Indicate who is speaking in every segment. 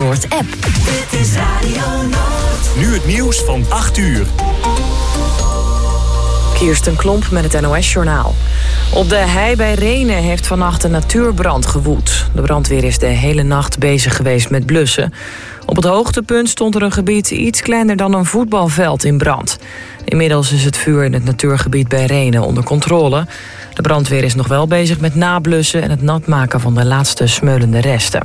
Speaker 1: Noord-app.
Speaker 2: Dit is Radio Noord.
Speaker 3: Nu het nieuws van 8 uur.
Speaker 4: Kirsten Klomp met het NOS-journaal. Op de hei bij Rhenen heeft vannacht een natuurbrand gewoed. De brandweer is de hele nacht bezig geweest met blussen. Op het hoogtepunt stond er een gebied iets kleiner dan een voetbalveld in brand. Inmiddels is het vuur in het natuurgebied bij Rhenen onder controle. De brandweer is nog wel bezig met nablussen en het natmaken van de laatste smeulende resten.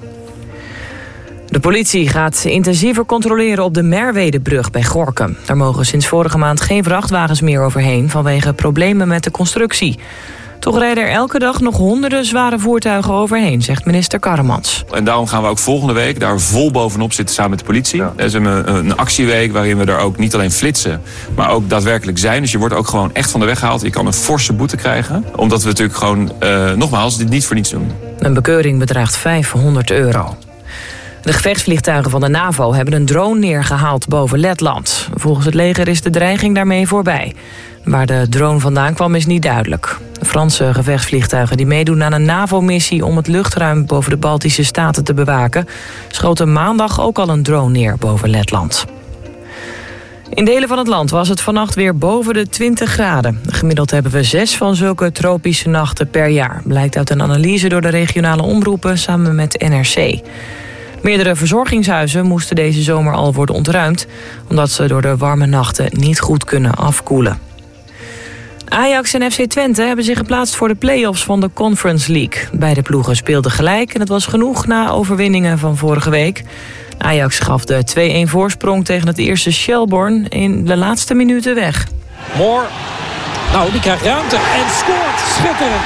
Speaker 4: De politie gaat intensiever controleren op de Merwedebrug bij Gorinchem. Daar mogen sinds vorige maand geen vrachtwagens meer overheen vanwege problemen met de constructie. Toch rijden er elke dag nog honderden zware voertuigen overheen, zegt minister Karremans.
Speaker 5: En daarom gaan we ook volgende week daar vol bovenop zitten samen met de politie. Er is een actieweek waarin we er ook niet alleen flitsen, maar ook daadwerkelijk zijn. Dus je wordt ook gewoon echt van de weg gehaald. Je kan een forse boete krijgen. Omdat we natuurlijk gewoon, nogmaals, dit niet voor niets doen.
Speaker 4: Een bekeuring bedraagt €500. De gevechtsvliegtuigen van de NAVO hebben een drone neergehaald boven Letland. Volgens het leger is de dreiging daarmee voorbij. Waar de drone vandaan kwam is niet duidelijk. De Franse gevechtsvliegtuigen die meedoen aan een NAVO-missie om het luchtruim boven de Baltische Staten te bewaken, schoten maandag ook al een drone neer boven Letland. In delen van het land was het vannacht weer boven de 20 graden. Gemiddeld hebben we 6 van zulke tropische nachten per jaar. Blijkt uit een analyse door de regionale omroepen samen met NRC. Meerdere verzorgingshuizen moesten deze zomer al worden ontruimd, omdat ze door de warme nachten niet goed kunnen afkoelen. Ajax en FC Twente hebben zich geplaatst voor de play-offs van de Conference League. Beide ploegen speelden gelijk en het was genoeg na overwinningen van vorige week. Ajax gaf de 2-1 voorsprong tegen het eerste Shelbourne in de laatste minuten weg.
Speaker 6: Moore, nou die krijgt ruimte en scoort. Schitterend.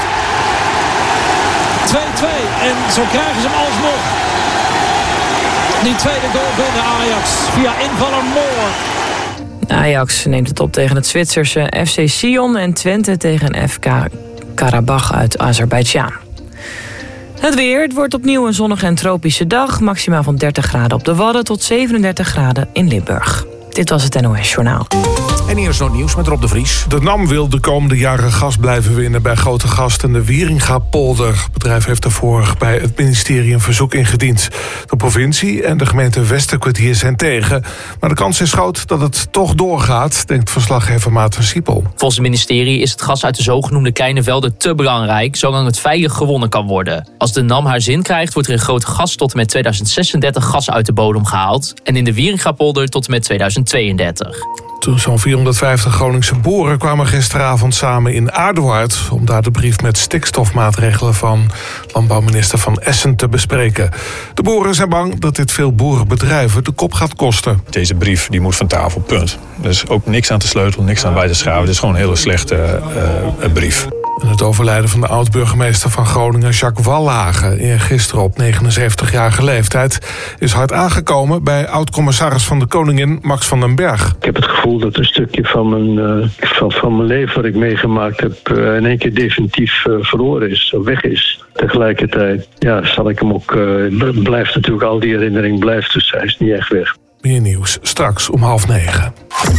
Speaker 6: 2-2 en zo krijgen ze hem alsnog. Die tweede goal binnen Ajax via invaller Moore.
Speaker 4: Ajax neemt het op tegen het Zwitserse FC Sion en Twente tegen FK Karabach uit Azerbeidzjan. Het weer, het wordt opnieuw een zonnige en tropische dag. Maximaal van 30 graden op de Wadden tot 37 graden in Limburg. Dit was het NOS Journaal.
Speaker 7: En hier is nog nieuws met Rob de Vries. De NAM wil de komende jaren gas blijven winnen bij Grootegast en de Wieringa-polder. Het bedrijf heeft daarvoor bij het ministerie een verzoek ingediend. De provincie en de gemeente Westerkwartier zijn tegen. Maar de kans is groot dat het toch doorgaat, denkt verslaggever Maarten Siepel.
Speaker 8: Volgens het ministerie is het gas uit de zogenoemde kleine velden te belangrijk, zolang het veilig gewonnen kan worden. Als de NAM haar zin krijgt, wordt er in Grootegast tot en met 2036 gas uit de bodem gehaald en in de Wieringa-polder tot en met 2032.
Speaker 7: Toen zo'n 450 Groningse boeren kwamen gisteravond samen in Aardewaard om daar de brief met stikstofmaatregelen van landbouwminister Van Essen te bespreken. De boeren zijn bang dat dit veel boerenbedrijven de kop gaat kosten.
Speaker 9: Deze brief die moet van tafel, punt. Er is ook niks aan te sleutelen, niks aan bij te schaven. Het is gewoon een hele slechte brief.
Speaker 7: En het overlijden van de oud-burgemeester van Groningen, Jacques Wallhagen, eergisteren op 79-jarige leeftijd, is hard aangekomen bij oud-commissaris van de Koningin, Max van den Berg.
Speaker 10: Ik heb het gevoel dat een stukje van mijn leven wat ik meegemaakt heb in één keer definitief verloren is, of weg is. Tegelijkertijd zal ik hem ook, blijft natuurlijk, al die herinnering blijft, dus hij is niet echt weg.
Speaker 7: Meer nieuws straks om 8:30.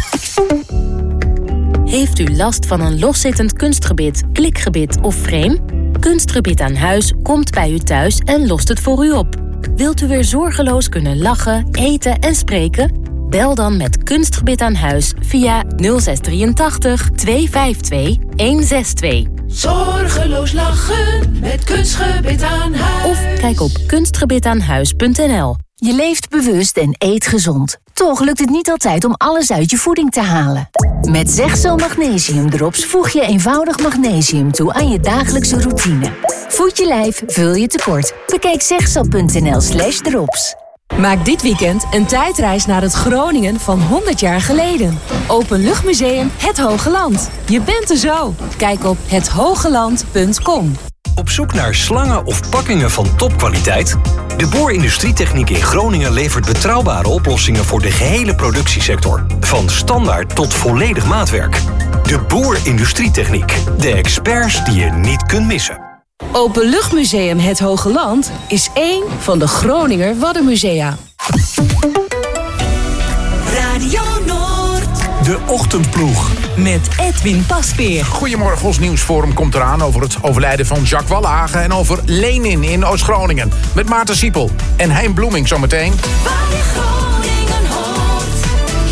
Speaker 1: Heeft u last van een loszittend kunstgebit, klikgebit of frame? Kunstgebit aan Huis komt bij u thuis en lost het voor u op. Wilt u weer zorgeloos kunnen lachen, eten en spreken? Bel dan met Kunstgebit aan Huis via 0683 252 162.
Speaker 2: Zorgeloos lachen met Kunstgebit aan Huis.
Speaker 1: Of kijk op kunstgebitaanhuis.nl.
Speaker 11: Je leeft bewust en eet gezond. Toch lukt het niet altijd om alles uit je voeding te halen. Met Zegzo Magnesium Drops voeg je eenvoudig magnesium toe aan je dagelijkse routine. Voed je lijf, vul je tekort. Bekijk zegzo.nl/drops.
Speaker 12: Maak dit weekend een tijdreis naar het Groningen van 100 jaar geleden. Openluchtmuseum Het Hoge Land. Je bent er zo. Kijk op hethogeland.com.
Speaker 13: Op zoek naar slangen of pakkingen van topkwaliteit? De Boer Industrietechniek in Groningen levert betrouwbare oplossingen voor de gehele productiesector. Van standaard tot volledig maatwerk. De Boer Industrietechniek. De experts die je niet kunt missen.
Speaker 12: Openluchtmuseum Het Hoge Land is één van de Groninger Waddenmusea.
Speaker 2: Radio Noord.
Speaker 7: De Ochtendploeg.
Speaker 12: met Edwin Pasveer.
Speaker 14: Goedemorgen, ons nieuwsforum komt eraan over het overlijden van Jacques Wallage en over Lenin in Oost-Groningen. Met Maarten Siepel en Hein Bloemink zometeen.
Speaker 2: Waar je Groningen hoort.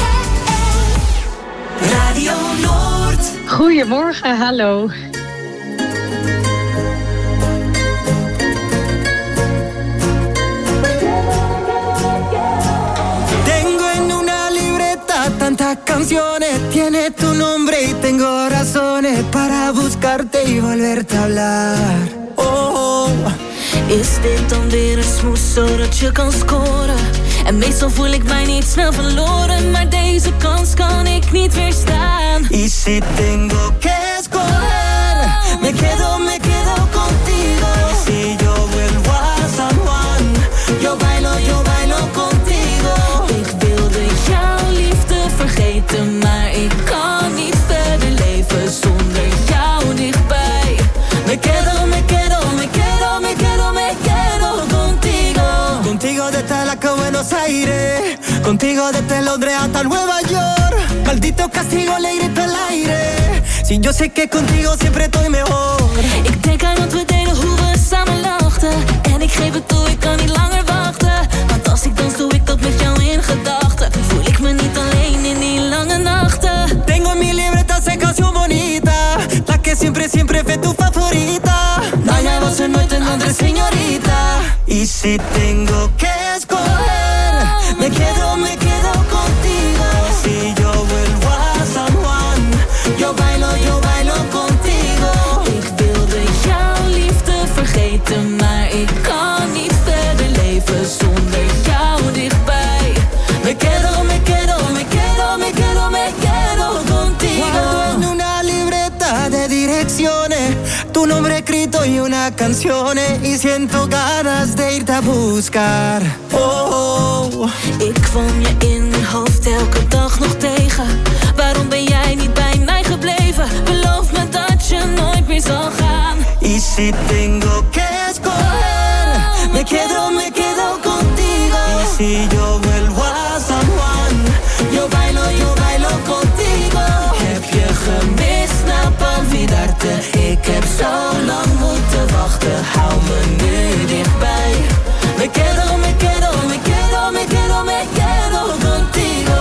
Speaker 2: Radio Noord.
Speaker 15: Goedemorgen, hallo.
Speaker 16: Tantas canciones, tiene tu nombre y tengo razones para buscarte y volverte a hablar. Oh,
Speaker 17: is dit dan weer een smoes zodat je kan scoren? En meestal voel ik mij niet snel verloren, maar deze kans kan ik niet weerstaan.
Speaker 16: Y si tengo que escoger, me quedo contigo. Y si yo vuelvo a San Juan, yo bailo contigo.
Speaker 17: Ik wilde jouw liefde vergeten, maar ik kan niet verder leven zonder jou dichtbij.
Speaker 16: Me quedo contigo. Contigo desde la que Buenos Aires, contigo desde Londres hasta Nueva York. Maldito castigo, le grito al aire. Si yo sé que contigo siempre estoy mejor.
Speaker 17: Ik denk aan wat we deden, hoe we samen lachten. En ik geef het toe, ik kan niet langer wachten. Want als ik dans, doe ik dat met jou in gedachten. Voel ik me niet alleen in die lange nachten.
Speaker 16: Tengo en mi libreta esa canción bonita, la que siempre fue tu favorita. Vaya voz en nuestra nombre, señorita. Y si tengo que escoger, me quedo contigo. Si yo vuelvo a San Juan, yo bailo contigo.
Speaker 17: Ik wilde jouw liefde vergeten, maar ik kan niet verder leven zonder jou dichtbij.
Speaker 16: Me quedo contigo. Guardo en una libreta de direcciones tu nombre escrito y una canción y siento ganas de irte a buscar. Oh.
Speaker 17: Ik kwam je in mijn hoofd elke dag nog tegen. Waarom ben jij niet bij mij gebleven? Beloof me dat je nooit meer zal gaan.
Speaker 16: Y si tengo que escoger, me quedo contigo. Y si yo vuelvo a San Juan, yo bailo contigo.
Speaker 17: Heb je gemist na olvidarte? Ik heb zo lang moeten wachten. Hou me nu dichtbij.
Speaker 16: Me quedo contigo.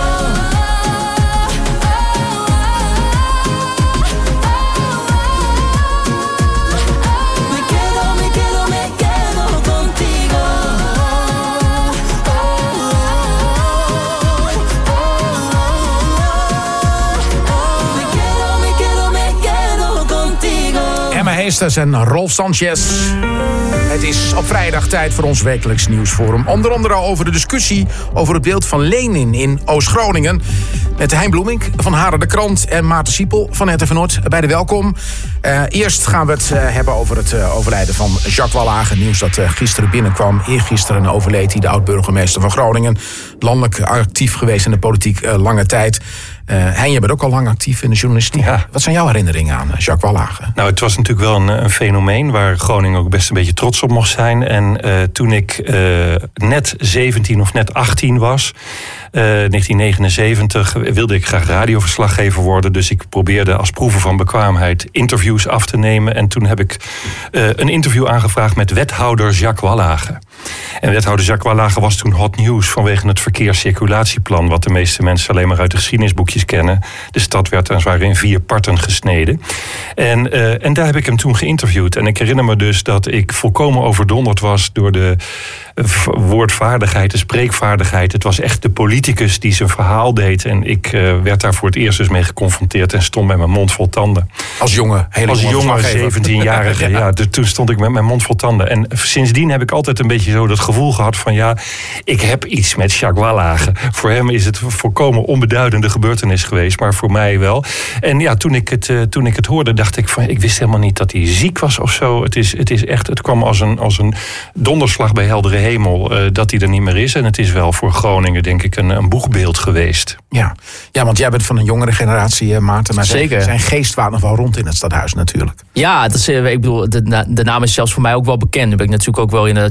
Speaker 14: Emma Heesters en Rolf Sanchez. Het is op vrijdag tijd voor ons wekelijks nieuwsforum. Onder andere over de discussie over het beeld van Lenin in Oost-Groningen. Met Hein Bloemink van Haren de Krant en Maarten Siepel van RTV Noord. Beide welkom. Eerst gaan we het hebben over het overlijden van Jacques Wallage. Nieuws dat gisteren binnenkwam. Eergisteren overleed hij, de oud-burgemeester van Groningen. Landelijk actief geweest in de politiek lange tijd. Hein, je bent ook al lang actief in de journalistiek. Ja. Wat zijn jouw herinneringen aan Jacques Wallage?
Speaker 9: Nou, het was natuurlijk wel een fenomeen waar Groningen ook best een beetje trots op mocht zijn. En toen ik net 17 of net 18 was, 1979, wilde ik graag radioverslaggever worden. Dus ik probeerde als proeven van bekwaamheid interviews af te nemen. En toen heb ik een interview aangevraagd met wethouder Jacques Wallage. En wethouder Jacques Wallage was toen hot nieuws vanwege het verkeerscirculatieplan, wat de meeste mensen alleen maar uit de geschiedenisboekjes kennen. De stad werd als het ware in 4 parten gesneden. En daar heb ik hem toen geïnterviewd. En ik herinner me dus dat ik volkomen overdonderd was door de woordvaardigheid, de spreekvaardigheid. Het was echt de politicus die zijn verhaal deed. En ik werd daar voor het eerst dus mee geconfronteerd en stond met mijn mond vol tanden.
Speaker 14: Als jonge
Speaker 9: 17-jarige. Ja, toen stond ik met mijn mond vol tanden. En sindsdien heb ik altijd een beetje zo dat gevoel gehad van ja, ik heb iets met Jacques Wallage. Voor hem is het volkomen onbeduidende gebeurtenis geweest, maar voor mij wel. En ja, toen ik het hoorde, dacht ik van, ik wist helemaal niet dat hij ziek was of zo. Het kwam als een donderslag bij heldere hemel dat hij er niet meer is. En het is wel voor Groningen, denk ik, een boegbeeld geweest.
Speaker 14: Ja, want jij bent van een jongere generatie, Maarten. Maar
Speaker 8: zeker.
Speaker 14: Zijn geest waart nog wel rond in het stadhuis natuurlijk.
Speaker 8: Ja, ik bedoel, de naam is zelfs voor mij ook wel bekend. Nu ben ik natuurlijk ook wel in de journalistiek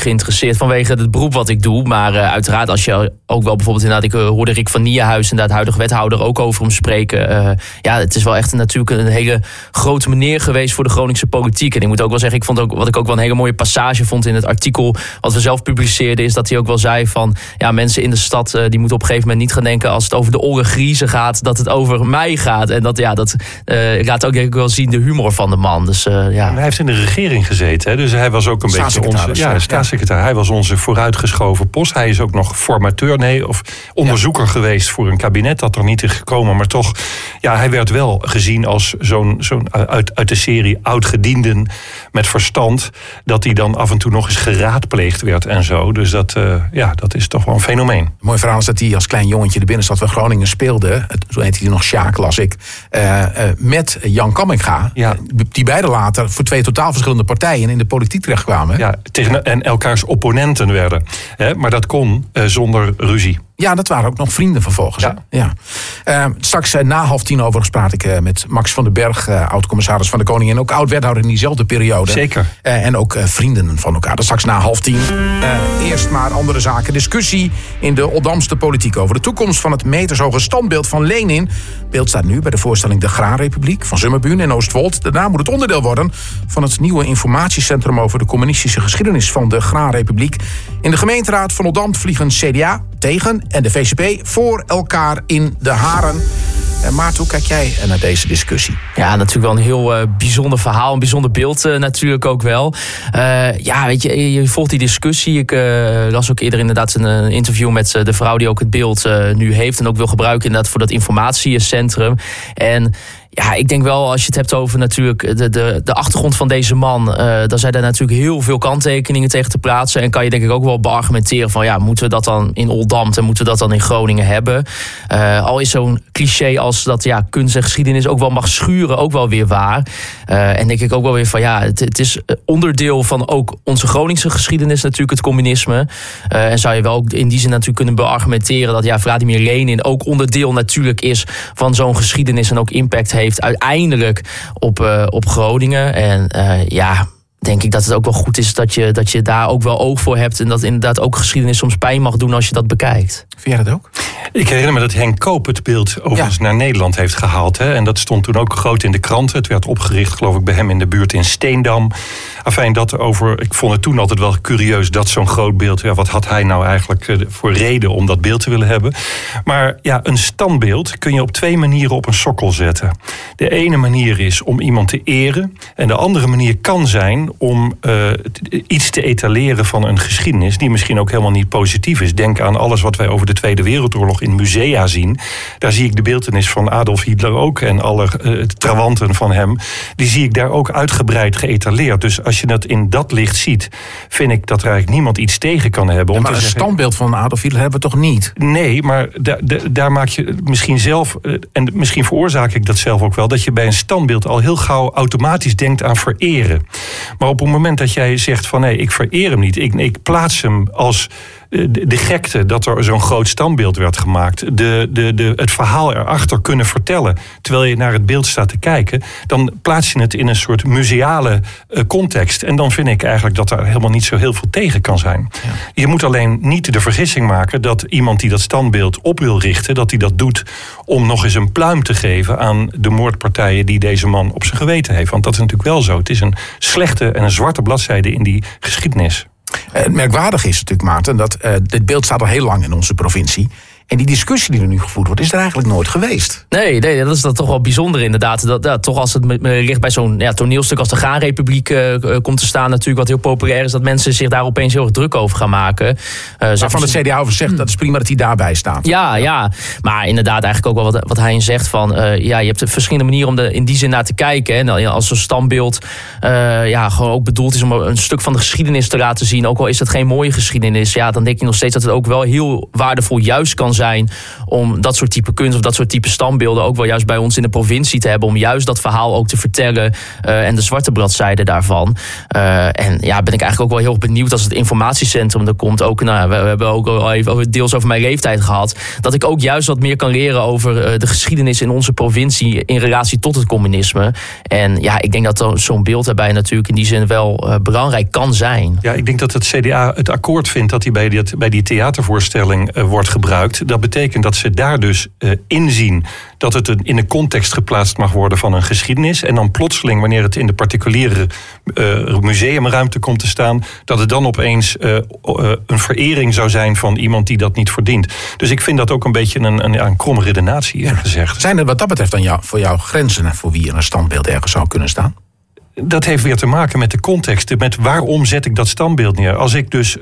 Speaker 8: geïnteresseerd vanwege het beroep wat ik doe. Maar uiteraard als je ook wel bijvoorbeeld inderdaad... Ik hoorde Rick van Nieuwenhuis, inderdaad huidig wethouder, ook over hem spreken. Het is wel echt natuurlijk een hele grote meneer geweest voor de Groningse politiek. En ik moet ook wel zeggen, ik vond ook, wat ik ook wel een hele mooie passage vond in het artikel wat we zelf publiceerden, is dat hij ook wel zei van, ja, mensen in de stad die moeten op een gegeven moment niet gaan denken als het over de oren griezen gaat, dat het over mij gaat. En dat laat ook denk ik wel zien de humor van de man. Dus, Hij
Speaker 9: heeft in de regering gezeten, hè? Dus hij was ook een beetje onze staatssecretaris. Hij was onze vooruitgeschoven post. Hij is ook nog formateur, of onderzoeker geweest voor een kabinet dat er niet is gekomen. Maar toch, hij werd wel gezien als zo'n uit de serie oud-gedienden met verstand, dat hij dan af en toe nog eens geraadpleegd werd en zo. Dus dat is toch wel een fenomeen.
Speaker 14: Mooi verhaal is dat hij als klein jongetje de binnenstad van Groningen speelde. Zo heette hij nog Sjaak, las ik. Met Jan Kamminga. Ja. Die beiden later voor 2 totaal verschillende partijen in de politiek terechtkwamen.
Speaker 9: Ja, en elkaars opponenten werden. Maar dat kon zonder ruzie.
Speaker 14: Ja, dat waren ook nog vrienden vervolgens. Ja. Straks na 9:30 overigens praat ik met Max van den Berg, oud-commissaris van de Koning en ook oud-wethouder in diezelfde periode.
Speaker 9: Zeker.
Speaker 14: En ook vrienden van elkaar. Dat straks na 9:30. Eerst maar andere zaken. Discussie in de Oldamse politiek over de toekomst van het metershoge standbeeld van Lenin. Het beeld staat nu bij de voorstelling De Graanrepubliek van Zummerbuun in Oostwold. Daarna moet het onderdeel worden van het nieuwe informatiecentrum over de communistische geschiedenis van de Graanrepubliek. In de gemeenteraad van Oldambt vliegen CDA tegen en de VCP voor elkaar in de haren. Maarten, hoe kijk jij naar deze discussie?
Speaker 8: Ja, natuurlijk wel een heel bijzonder verhaal. Een bijzonder beeld natuurlijk ook wel. Weet je volgt die discussie. Ik las ook eerder inderdaad een interview met de vrouw die ook het beeld nu heeft en ook wil gebruiken inderdaad voor dat informatiecentrum. En ja, ik denk wel, als je het hebt over natuurlijk de achtergrond van deze man, dan zijn daar natuurlijk heel veel kanttekeningen tegen te plaatsen. En kan je denk ik ook wel beargumenteren van, moeten we dat dan in Oldambt en moeten we dat dan in Groningen hebben? Al is zo'n cliché als dat kunst en geschiedenis ook wel mag schuren, ook wel weer waar. En denk ik ook wel weer van, het is onderdeel van ook onze Groningse geschiedenis natuurlijk, het communisme. En zou je wel ook in die zin natuurlijk kunnen beargumenteren dat Vladimir Lenin ook onderdeel natuurlijk is van zo'n geschiedenis en ook impact heeft uiteindelijk op Groningen. En denk ik dat het ook wel goed is dat je daar ook wel oog voor hebt en dat inderdaad ook geschiedenis soms pijn mag doen als je dat bekijkt.
Speaker 14: Vind jij dat ook?
Speaker 9: Ik herinner me dat Henk Koop het beeld overigens naar Nederland heeft gehaald. Hè? En dat stond toen ook groot in de kranten. Het werd opgericht, geloof ik, bij hem in de buurt in Steendam. Ik vond het toen altijd wel curieus dat zo'n groot beeld, wat had hij nou eigenlijk voor reden om dat beeld te willen hebben? Maar een standbeeld kun je op 2 manieren op een sokkel zetten. De ene manier is om iemand te eren. En de andere manier kan zijn om iets te etaleren van een geschiedenis die misschien ook helemaal niet positief is. Denk aan alles wat wij over de Tweede Wereldoorlog in musea zien. Daar zie ik de beeltenis van Adolf Hitler ook en alle trawanten van hem. Die zie ik daar ook uitgebreid geëtaleerd. Dus als je dat in dat licht ziet, vind ik dat er eigenlijk niemand iets tegen kan hebben.
Speaker 14: Maar een standbeeld van Adolf Hitler hebben we toch niet?
Speaker 9: Nee, maar daar maak je misschien zelf, en misschien veroorzaak ik dat zelf ook wel, dat je bij een standbeeld al heel gauw automatisch denkt aan vereren. Maar op het moment dat jij zegt van nee, ik vereer hem niet, ik plaats hem als de gekte dat er zo'n groot standbeeld werd gemaakt, het verhaal erachter kunnen vertellen terwijl je naar het beeld staat te kijken, dan plaats je het in een soort museale context. En dan vind ik eigenlijk dat er helemaal niet zo heel veel tegen kan zijn. Ja. Je moet alleen niet de vergissing maken dat iemand die dat standbeeld op wil richten, dat hij dat doet om nog eens een pluim te geven aan de moordpartijen die deze man op zijn geweten heeft. Want dat is natuurlijk wel zo. Het is een slechte en een zwarte bladzijde in die geschiedenis.
Speaker 14: Het merkwaardige is natuurlijk, Maarten, dat dit beeld staat al heel lang in onze provincie. En die discussie die er nu gevoerd wordt, is er eigenlijk nooit geweest.
Speaker 8: Nee, dat is dan toch wel bijzonder inderdaad. Dat toch als het ligt bij zo'n toneelstuk als de Graanrepubliek komt te staan, natuurlijk wat heel populair is, dat mensen zich daar opeens heel erg druk over gaan maken.
Speaker 14: Waarvan het CDA over zegt, dat is prima dat hij daarbij staat.
Speaker 8: Ja. Maar inderdaad eigenlijk ook wel wat hij zegt van, je hebt verschillende manieren om er in die zin naar te kijken. En als zo'n standbeeld gewoon ook bedoeld is om een stuk van de geschiedenis te laten zien, ook al is het geen mooie geschiedenis, dan denk ik nog steeds dat het ook wel heel waardevol juist kan zijn om dat soort type kunst of dat soort type standbeelden ook wel juist bij ons in de provincie te hebben, om juist dat verhaal ook te vertellen en de zwarte bladzijde daarvan. En ja, ben ik eigenlijk ook wel heel benieuwd als het informatiecentrum er komt. Ook, we hebben ook al even deels over mijn leeftijd gehad, dat ik ook juist wat meer kan leren over de geschiedenis in onze provincie in relatie tot het communisme. En ja, ik denk dat zo'n beeld daarbij natuurlijk in die zin wel belangrijk kan zijn.
Speaker 9: Ja, ik denk dat het CDA het akkoord vindt dat hij bij die theatervoorstelling wordt gebruikt. Dat betekent dat ze daar dus inzien dat het in een context geplaatst mag worden van een geschiedenis. En dan plotseling, wanneer het in de particuliere museumruimte komt te staan, dat het dan opeens een verering zou zijn van iemand die dat niet verdient. Dus ik vind dat ook een beetje een kromme redenatie, eerlijk gezegd.
Speaker 14: Zijn er wat dat betreft dan voor jou grenzen voor wie er een standbeeld ergens zou kunnen staan?
Speaker 9: Dat heeft weer te maken met de context. Met waarom zet ik dat standbeeld neer? Als ik dus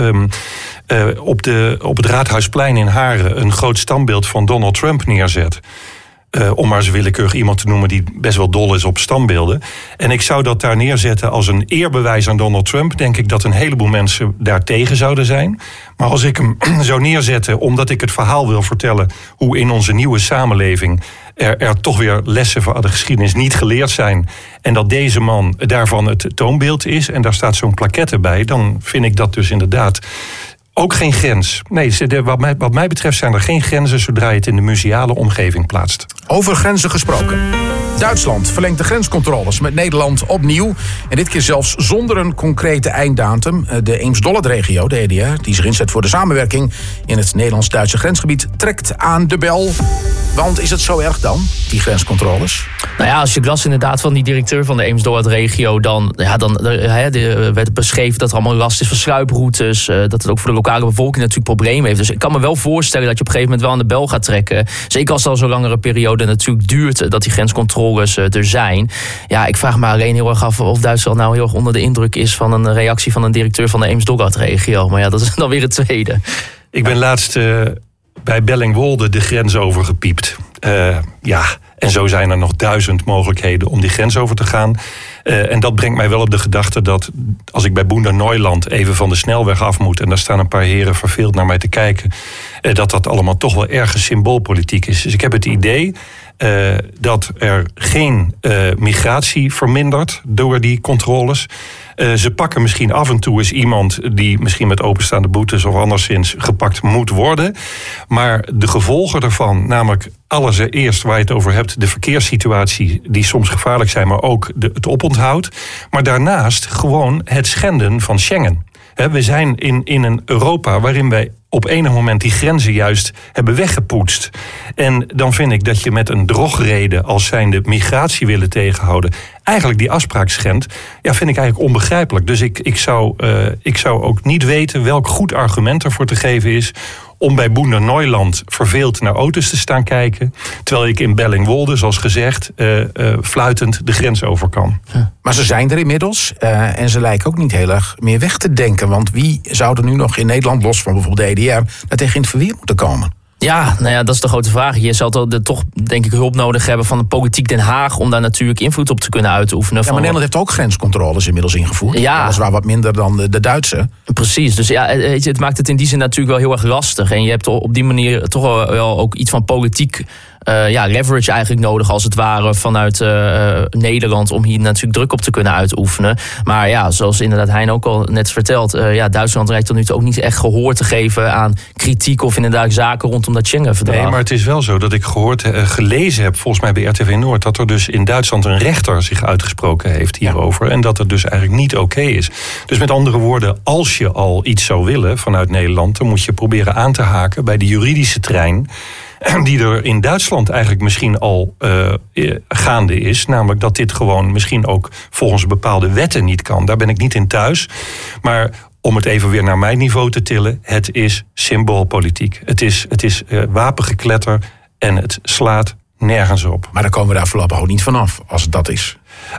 Speaker 9: op het Raadhuisplein in Haren een groot standbeeld van Donald Trump neerzet, om maar eens willekeurig iemand te noemen die best wel dol is op standbeelden, en ik zou dat daar neerzetten als een eerbewijs aan Donald Trump, denk ik dat een heleboel mensen daar tegen zouden zijn. Maar als ik hem zou neerzetten omdat ik het verhaal wil vertellen hoe in onze nieuwe samenleving er toch weer lessen van de geschiedenis niet geleerd zijn, en dat deze man daarvan het toonbeeld is, en daar staat zo'n plaquette bij, dan vind ik dat dus inderdaad ook geen grens. Nee, wat mij betreft zijn er geen grenzen zodra je het in de museale omgeving plaatst.
Speaker 14: Over grenzen gesproken. Duitsland verlengt de grenscontroles met Nederland opnieuw. En dit keer zelfs zonder een concrete einddatum. De Eems-Dolland-regio, de EDR, die zich inzet voor de samenwerking in het Nederlands-Duitse grensgebied, trekt aan de bel. Want is het zo erg dan, die grenscontroles?
Speaker 8: Nou ja, als je las inderdaad van die directeur van de Eems-Dolland-regio, dan werd beschreven dat er allemaal last is van sluiproutes, dat het ook voor de lokale bevolking natuurlijk problemen heeft. Dus ik kan me wel voorstellen dat je op een gegeven moment wel aan de bel gaat trekken. Zeker als het al zo'n langere periode natuurlijk duurt dat die grenscontroles er zijn. Ja, ik vraag me alleen heel erg af of Duitsland nou heel erg onder de indruk is van een reactie van een directeur van de Eems-Dolland-regio. Maar ja, dat is dan weer het tweede.
Speaker 9: Ik ben laatst bij Bellingwolde de grens overgepiept. En zo zijn er nog 1000 mogelijkheden om die grens over te gaan. En dat brengt mij wel op de gedachte dat als ik bij Boender-Neuland even van de snelweg af moet, en daar staan een paar heren verveeld naar mij te kijken, dat allemaal toch wel erg symboolpolitiek is. Dus ik heb het idee dat er geen migratie vermindert door die controles. Ze pakken misschien af en toe eens iemand die misschien met openstaande boetes of anderszins gepakt moet worden. Maar de gevolgen daarvan, namelijk allereerst waar je het over hebt, de verkeerssituatie die soms gevaarlijk zijn, maar ook het oponthoud. Maar daarnaast gewoon het schenden van Schengen. We zijn in een Europa waarin wij op enig moment die grenzen juist hebben weggepoetst. En dan vind ik dat je met een drogreden als zijnde migratie willen tegenhouden eigenlijk die afspraak schendt. Ja, vind ik eigenlijk onbegrijpelijk. Dus ik zou ook niet weten welk goed argument ervoor te geven is om bij Boender-Neuland verveeld naar auto's te staan kijken, terwijl ik in Bellingwolde, zoals gezegd, fluitend de grens over kan.
Speaker 14: Maar ze zijn er inmiddels en ze lijken ook niet heel erg meer weg te denken. Want wie zou er nu nog in Nederland, los van bijvoorbeeld de EDR, daar tegen in het verweer moeten komen?
Speaker 8: Ja, nou ja, dat is de grote vraag. Je zal toch, denk ik, hulp nodig hebben van de politiek Den Haag om daar natuurlijk invloed op te kunnen uitoefenen.
Speaker 14: Ja, maar Nederland heeft ook grenscontroles inmiddels ingevoerd.
Speaker 8: Ja.
Speaker 14: Weliswaar wat minder dan de Duitse.
Speaker 8: Precies, dus ja, het maakt het in die zin natuurlijk wel heel erg lastig. En je hebt op die manier toch wel ook iets van politiek leverage eigenlijk nodig, als het ware, vanuit Nederland, om hier natuurlijk druk op te kunnen uitoefenen. Maar ja, zoals inderdaad Hein ook al net vertelt, Duitsland lijkt tot nu toe ook niet echt gehoor te geven aan kritiek of inderdaad zaken rondom dat Schengen-verdrag.
Speaker 9: Nee, maar het is wel zo dat ik gelezen heb, volgens mij bij RTV Noord, dat er dus in Duitsland een rechter zich uitgesproken heeft hierover. En dat het dus eigenlijk niet oké is. Dus met andere woorden, als je al iets zou willen vanuit Nederland, dan moet je proberen aan te haken bij de juridische trein die er in Duitsland eigenlijk misschien al gaande is. Namelijk dat dit gewoon misschien ook volgens bepaalde wetten niet kan. Daar ben ik niet in thuis. Maar om het even weer naar mijn niveau te tillen, het is symboolpolitiek. Het is wapengekletter en het slaat nergens op.
Speaker 14: Maar dan komen we daar voorlopig ook niet vanaf, als het dat is.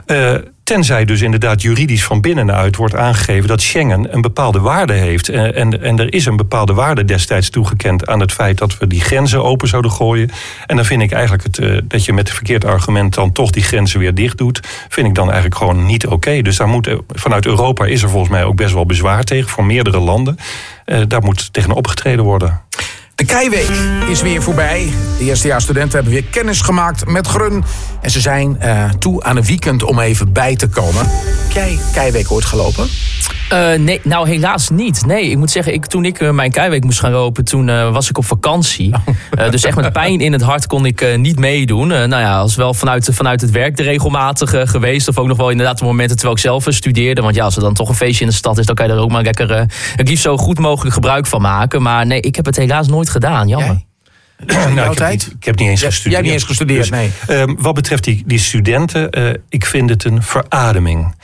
Speaker 9: Tenzij dus inderdaad juridisch van binnenuit wordt aangegeven dat Schengen een bepaalde waarde heeft. En er is een bepaalde waarde destijds toegekend aan het feit dat we die grenzen open zouden gooien. En dan vind ik eigenlijk dat je met het verkeerd argument dan toch die grenzen weer dicht doet, vind ik dan eigenlijk gewoon niet oké. Dus daar vanuit Europa is er volgens mij ook best wel bezwaar tegen, voor meerdere landen. Daar moet tegen opgetreden worden.
Speaker 14: De Keiweek is weer voorbij. De eerstejaarsstudenten hebben weer kennis gemaakt met Grun. En ze zijn toe aan een weekend om even bij te komen. Heb jij Keiweek ooit gelopen?
Speaker 8: Nee, nou helaas niet. Nee, ik moet zeggen, toen ik mijn Keiweek moest gaan lopen, toen was ik op vakantie. Dus echt met pijn in het hart kon ik niet meedoen. Nou ja, als wel vanuit het werk er regelmatig geweest. Of ook nog wel inderdaad de momenten terwijl ik zelf studeerde. Want ja, als er dan toch een feestje in de stad is, dan kan je er ook maar lekker het liefst zo goed mogelijk gebruik van maken. Maar nee, ik heb het helaas nooit gedaan. Jammer.
Speaker 9: Ik heb niet eens gestudeerd.
Speaker 14: Jij hebt niet eens gestudeerd,
Speaker 9: dus,
Speaker 14: nee.
Speaker 9: Wat betreft die studenten, ik vind het een verademing.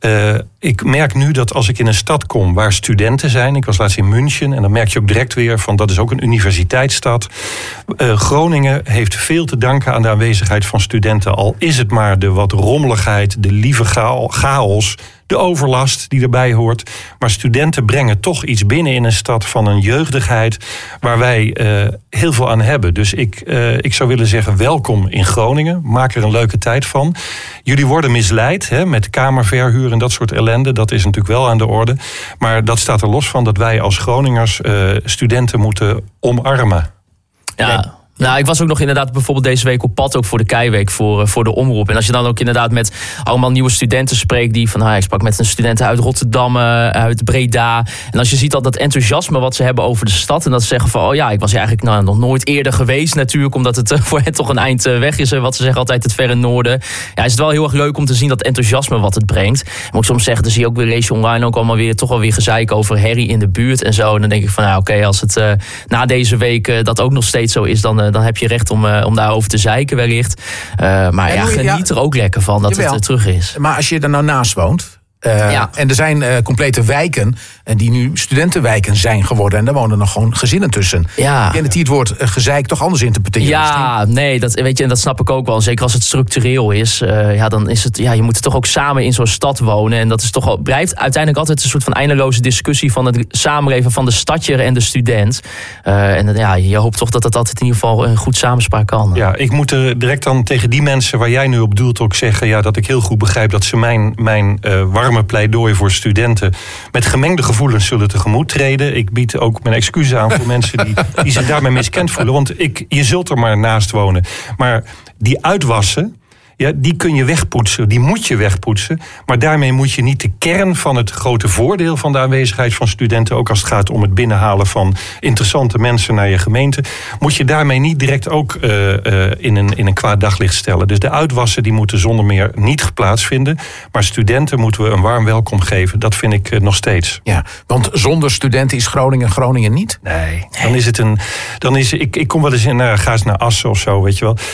Speaker 9: Ik merk nu dat als ik in een stad kom waar studenten zijn. Ik was laatst in München en dan merk je ook direct weer van dat is ook een universiteitsstad. Groningen heeft veel te danken aan de aanwezigheid van studenten. Al is het maar de wat rommeligheid, de lieve chaos, de overlast die erbij hoort. Maar studenten brengen toch iets binnen in een stad van een jeugdigheid waar wij heel veel aan hebben. Dus ik zou willen zeggen, welkom in Groningen. Maak er een leuke tijd van. Jullie worden misleid met kamerverhuur en dat soort ellende. Dat is natuurlijk wel aan de orde. Maar dat staat er los van dat wij als Groningers studenten moeten omarmen.
Speaker 8: Ja. Nou, ik was ook nog inderdaad bijvoorbeeld deze week op pad ook voor de Keiweek voor de omroep. En als je dan ook inderdaad met allemaal nieuwe studenten spreekt die van, ik sprak met een studenten uit Rotterdam, uit Breda. En als je ziet al dat enthousiasme wat ze hebben over de stad en dat ze zeggen van, ik was hier eigenlijk nog nooit eerder geweest natuurlijk, omdat het voor hen toch een eind weg is, wat ze zeggen altijd het verre noorden. Ja, is het wel heel erg leuk om te zien dat enthousiasme wat het brengt. Moet ik soms zeggen, dan zie je ook weer, lees je online ook allemaal weer toch wel weer gezeik over herrie in de buurt en zo. En dan denk ik van, oké, als het na deze week dat ook nog steeds zo is, dan heb je recht om daarover te zeiken wellicht. Maar geniet er ook lekker van dat het terug is.
Speaker 14: Maar als je er nou naast woont, en er zijn complete wijken die nu studentenwijken zijn geworden. En daar wonen nog gewoon gezinnen tussen.
Speaker 8: Ja.
Speaker 14: Ik denk dat die het woord gezeik toch anders interpreteren.
Speaker 8: Ja, nee, dat weet je, en dat snap ik ook wel. Zeker als het structureel is. Dan is het, je moet toch ook samen in zo'n stad wonen. En dat is toch blijft uiteindelijk altijd een soort van eindeloze discussie van het samenleven van de stadjer en de student. Je hoopt toch dat het altijd in ieder geval een goed samenspraak kan.
Speaker 9: Ja, ik moet er direct dan tegen die mensen waar jij nu op doelt ook zeggen, dat ik heel goed begrijp dat ze mijn warme pleidooi voor studenten met gemengde gevoelens zullen tegemoet treden. Ik bied ook mijn excuses aan voor mensen die zich daarmee miskend voelen. Want je zult er maar naast wonen. Maar die uitwassen, die kun je wegpoetsen, die moet je wegpoetsen. Maar daarmee moet je niet de kern van het grote voordeel van de aanwezigheid van studenten, ook als het gaat om het binnenhalen van interessante mensen naar je gemeente, moet je daarmee niet direct ook in een kwaad daglicht stellen. Dus de uitwassen die moeten zonder meer niet plaatsvinden. Maar studenten moeten we een warm welkom geven. Dat vind ik nog steeds.
Speaker 14: Ja, want zonder studenten is Groningen niet?
Speaker 9: Nee. Dan is ik kom wel eens ga eens naar Assen of zo, weet je wel.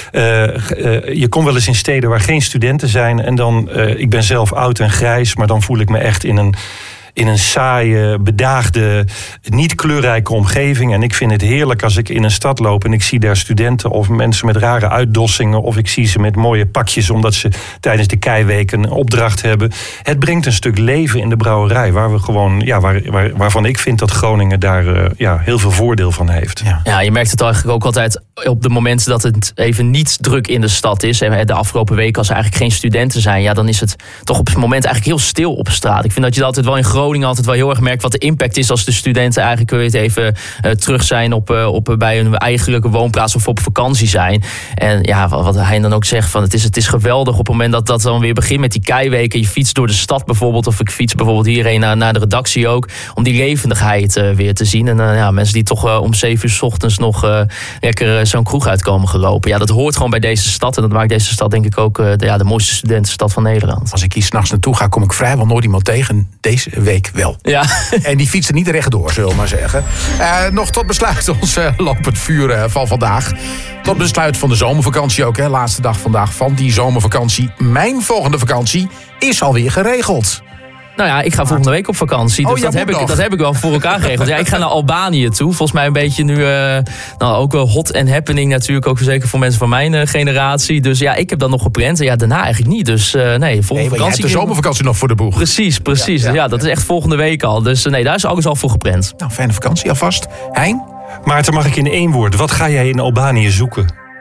Speaker 9: Je komt wel eens in steden waar geen studenten zijn. En dan, ik ben zelf oud en grijs, maar dan voel ik me echt in een saaie, bedaagde, niet kleurrijke omgeving. En ik vind het heerlijk als ik in een stad loop en ik zie daar studenten of mensen met rare uitdossingen, of ik zie ze met mooie pakjes omdat ze tijdens de Keiweek een opdracht hebben. Het brengt een stuk leven in de brouwerij, waar we gewoon, waarvan ik vind dat Groningen daar heel veel voordeel van heeft.
Speaker 8: Ja, je merkt het eigenlijk ook altijd op de momenten dat het even niet druk in de stad is. En de afgelopen weken, als er eigenlijk geen studenten zijn, dan is het toch op het moment eigenlijk heel stil op straat. Ik vind dat je dat altijd wel in Groningen altijd wel heel erg merkt wat de impact is als de studenten eigenlijk weer even terug zijn bij hun eigenlijke woonplaats of op vakantie zijn. En wat hij dan ook zegt, van het is geweldig op het moment dat dan weer begint met die Keiweken. Je fietst door de stad bijvoorbeeld, of ik fiets bijvoorbeeld hierheen naar de redactie ook, om die levendigheid weer te zien. En mensen die toch om 7 uur 's ochtends nog lekker zo'n kroeg uitkomen gelopen. Ja, dat hoort gewoon bij deze stad. En dat maakt deze stad denk ik ook de mooiste studentenstad van Nederland.
Speaker 14: Als ik hier 's nachts naartoe ga, kom ik vrijwel nooit iemand tegen. Deze week wel.
Speaker 8: Ja.
Speaker 14: En die fietsen niet rechtdoor, zullen we maar zeggen. Nog tot besluit ons lopend vuur van vandaag. Tot besluit van de zomervakantie ook. Laatste dag vandaag van die zomervakantie. Mijn volgende vakantie is alweer geregeld.
Speaker 8: Nou ja, ik ga volgende week op vakantie. Dus dat heb ik wel voor elkaar geregeld. Ja, ik ga naar Albanië toe. Volgens mij een beetje nu ook wel hot and happening natuurlijk. Ook zeker voor mensen van mijn generatie. Dus ja, ik heb dat nog gepland. Ja, daarna eigenlijk niet. Dus volgende vakantie.
Speaker 14: Je hebt de zomervakantie nog voor de boeg.
Speaker 8: Precies. Ja, dat is echt volgende week al. Dus daar is alles al voor gepland.
Speaker 14: Nou, fijne vakantie alvast. Hein?
Speaker 9: Maarten, mag ik in 1 woord? Wat ga jij in Albanië zoeken?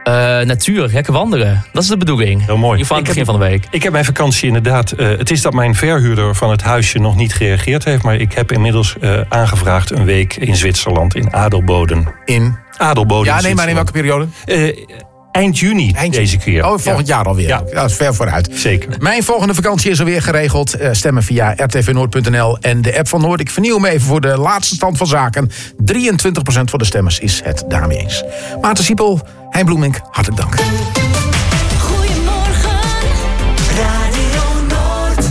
Speaker 8: Natuur, lekker wanderen. Dat is de bedoeling.
Speaker 9: Heel mooi.
Speaker 8: In ieder geval aan het begin van de week.
Speaker 9: Ik heb mijn vakantie inderdaad... het is dat mijn verhuurder van het huisje nog niet gereageerd heeft... maar ik heb inmiddels aangevraagd een week in Zwitserland, in Adelboden.
Speaker 14: In?
Speaker 9: Adelboden.
Speaker 14: Ja, nee, maar in welke periode?
Speaker 9: Eind juni deze keer.
Speaker 14: Oh, volgend jaar alweer. Ja. Dat is ver vooruit.
Speaker 9: Zeker.
Speaker 14: Mijn volgende vakantie is alweer geregeld. Stemmen via rtvnoord.nl en de app van Noord. Ik vernieuw hem even voor de laatste stand van zaken. 23% van de stemmers is het daarmee eens. Maarten Siepel, Hein Bloemink, hartelijk dank.
Speaker 17: Goedemorgen, Radio Noord.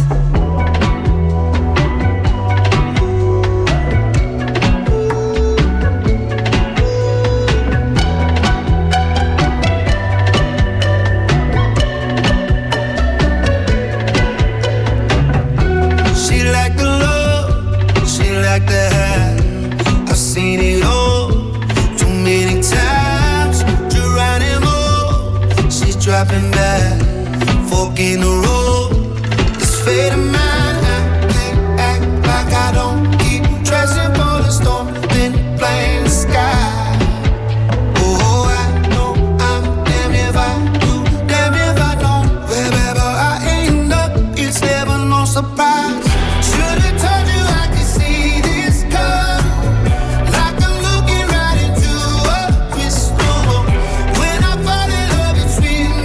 Speaker 16: She like the love, she like the high. I've seen it all too many times. She's dropping back, fork in the road. This fate of mine, I can't act like I don't keep dressing for the storm, then playing the sky. Oh, I know I'm damn if I do, damn if I don't. Wherever I end up, it's never no surprise. Should've told you I could see this coming, like I'm looking right into a crystal ball. When I fall in love, it's sweet.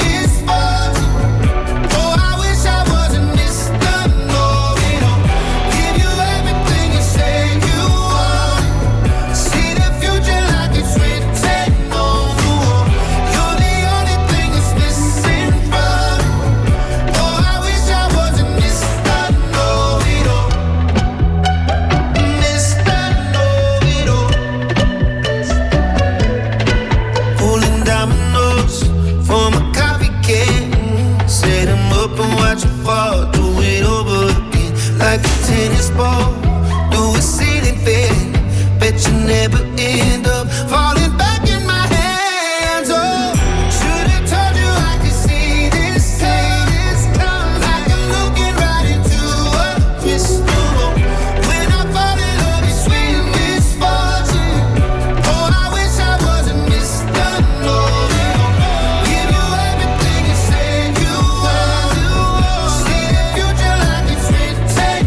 Speaker 16: Like a tennis ball, do a ceiling fan. Bet you never end up falling back in my hands. Oh, should've told you I could see this coming. Like I'm looking right into a crystal ball. When I fall in love, it's sweet misfortune. Oh, I wish I wasn't Mr. Know-it-all. Give you everything you said you want. See the future like it's written.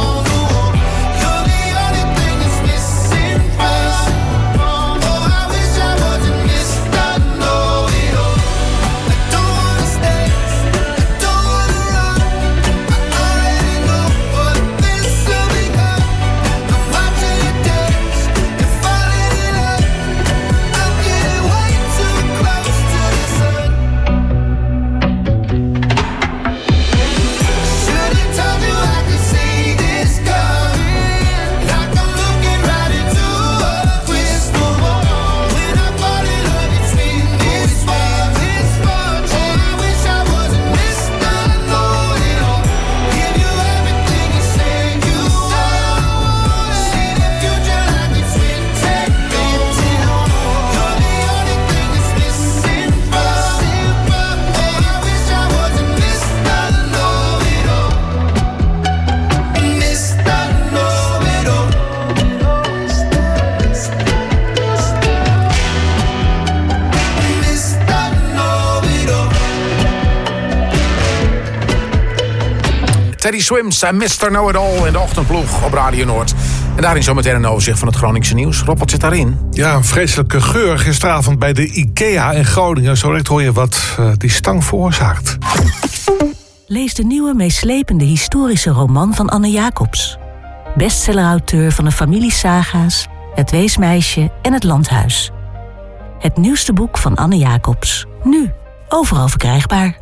Speaker 14: Teddy Swims en Mr. Know-it-all in de ochtendploeg op Radio Noord. En daarin zometeen een overzicht van het Groningse nieuws. Rob, wat zit daarin?
Speaker 7: Ja, een vreselijke geur gisteravond bij de IKEA in Groningen. Zo direct hoor je wat die stank veroorzaakt.
Speaker 18: Lees de nieuwe meeslepende historische roman van Anne Jacobs. Bestsellerauteur van de familiesaga's, Het Weesmeisje en Het Landhuis. Het nieuwste boek van Anne Jacobs. Nu, overal verkrijgbaar.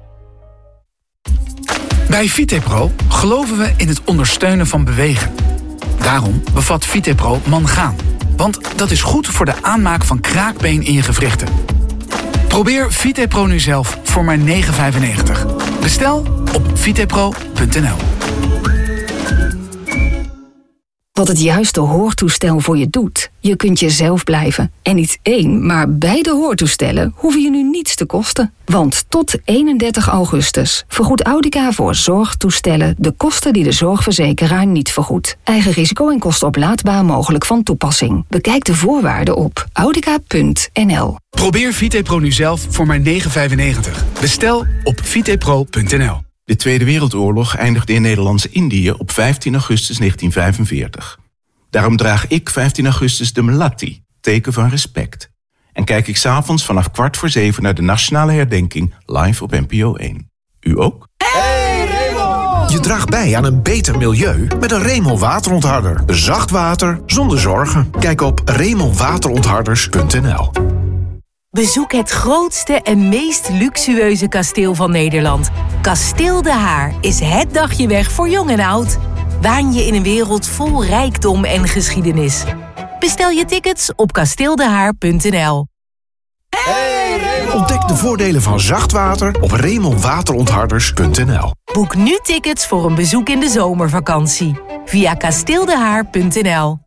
Speaker 19: Bij Vitepro geloven we in het ondersteunen van bewegen. Daarom bevat Vitepro mangaan. Want dat is goed voor de aanmaak van kraakbeen in je gewrichten. Probeer Vitepro nu zelf voor maar €9,95. Bestel op vitepro.nl.
Speaker 20: wat het juiste hoortoestel voor je doet. Je kunt jezelf blijven. En niet 1, maar beide hoortoestellen hoeven je nu niets te kosten. Want tot 31 augustus vergoedt Audica voor zorgtoestellen de kosten die de zorgverzekeraar niet vergoedt. Eigen risico en kosten oplaadbaar mogelijk van toepassing. Bekijk de voorwaarden op audica.nl.
Speaker 19: Probeer VitePro nu zelf voor maar €9,95. Bestel op vitepro.nl.
Speaker 21: De Tweede Wereldoorlog eindigde in Nederlands-Indië op 15 augustus 1945. Daarom draag ik 15 augustus de melatti, teken van respect. En kijk ik 's avonds vanaf 6:15 naar de nationale herdenking live op NPO 1. U ook?
Speaker 22: Je draagt bij aan een beter milieu met een Remel waterontharder. Zacht water zonder zorgen. Kijk op remelwaterontharders.nl.
Speaker 12: Bezoek het grootste en meest luxueuze kasteel van Nederland. Kasteel De Haar is het dagje weg voor jong en oud. Waan je in een wereld vol rijkdom en geschiedenis. Bestel je tickets op kasteeldehaar.nl.
Speaker 22: Ontdek de voordelen van zacht water op remelwaterontharders.nl.
Speaker 12: Boek nu tickets voor een bezoek in de zomervakantie. Via kasteeldehaar.nl.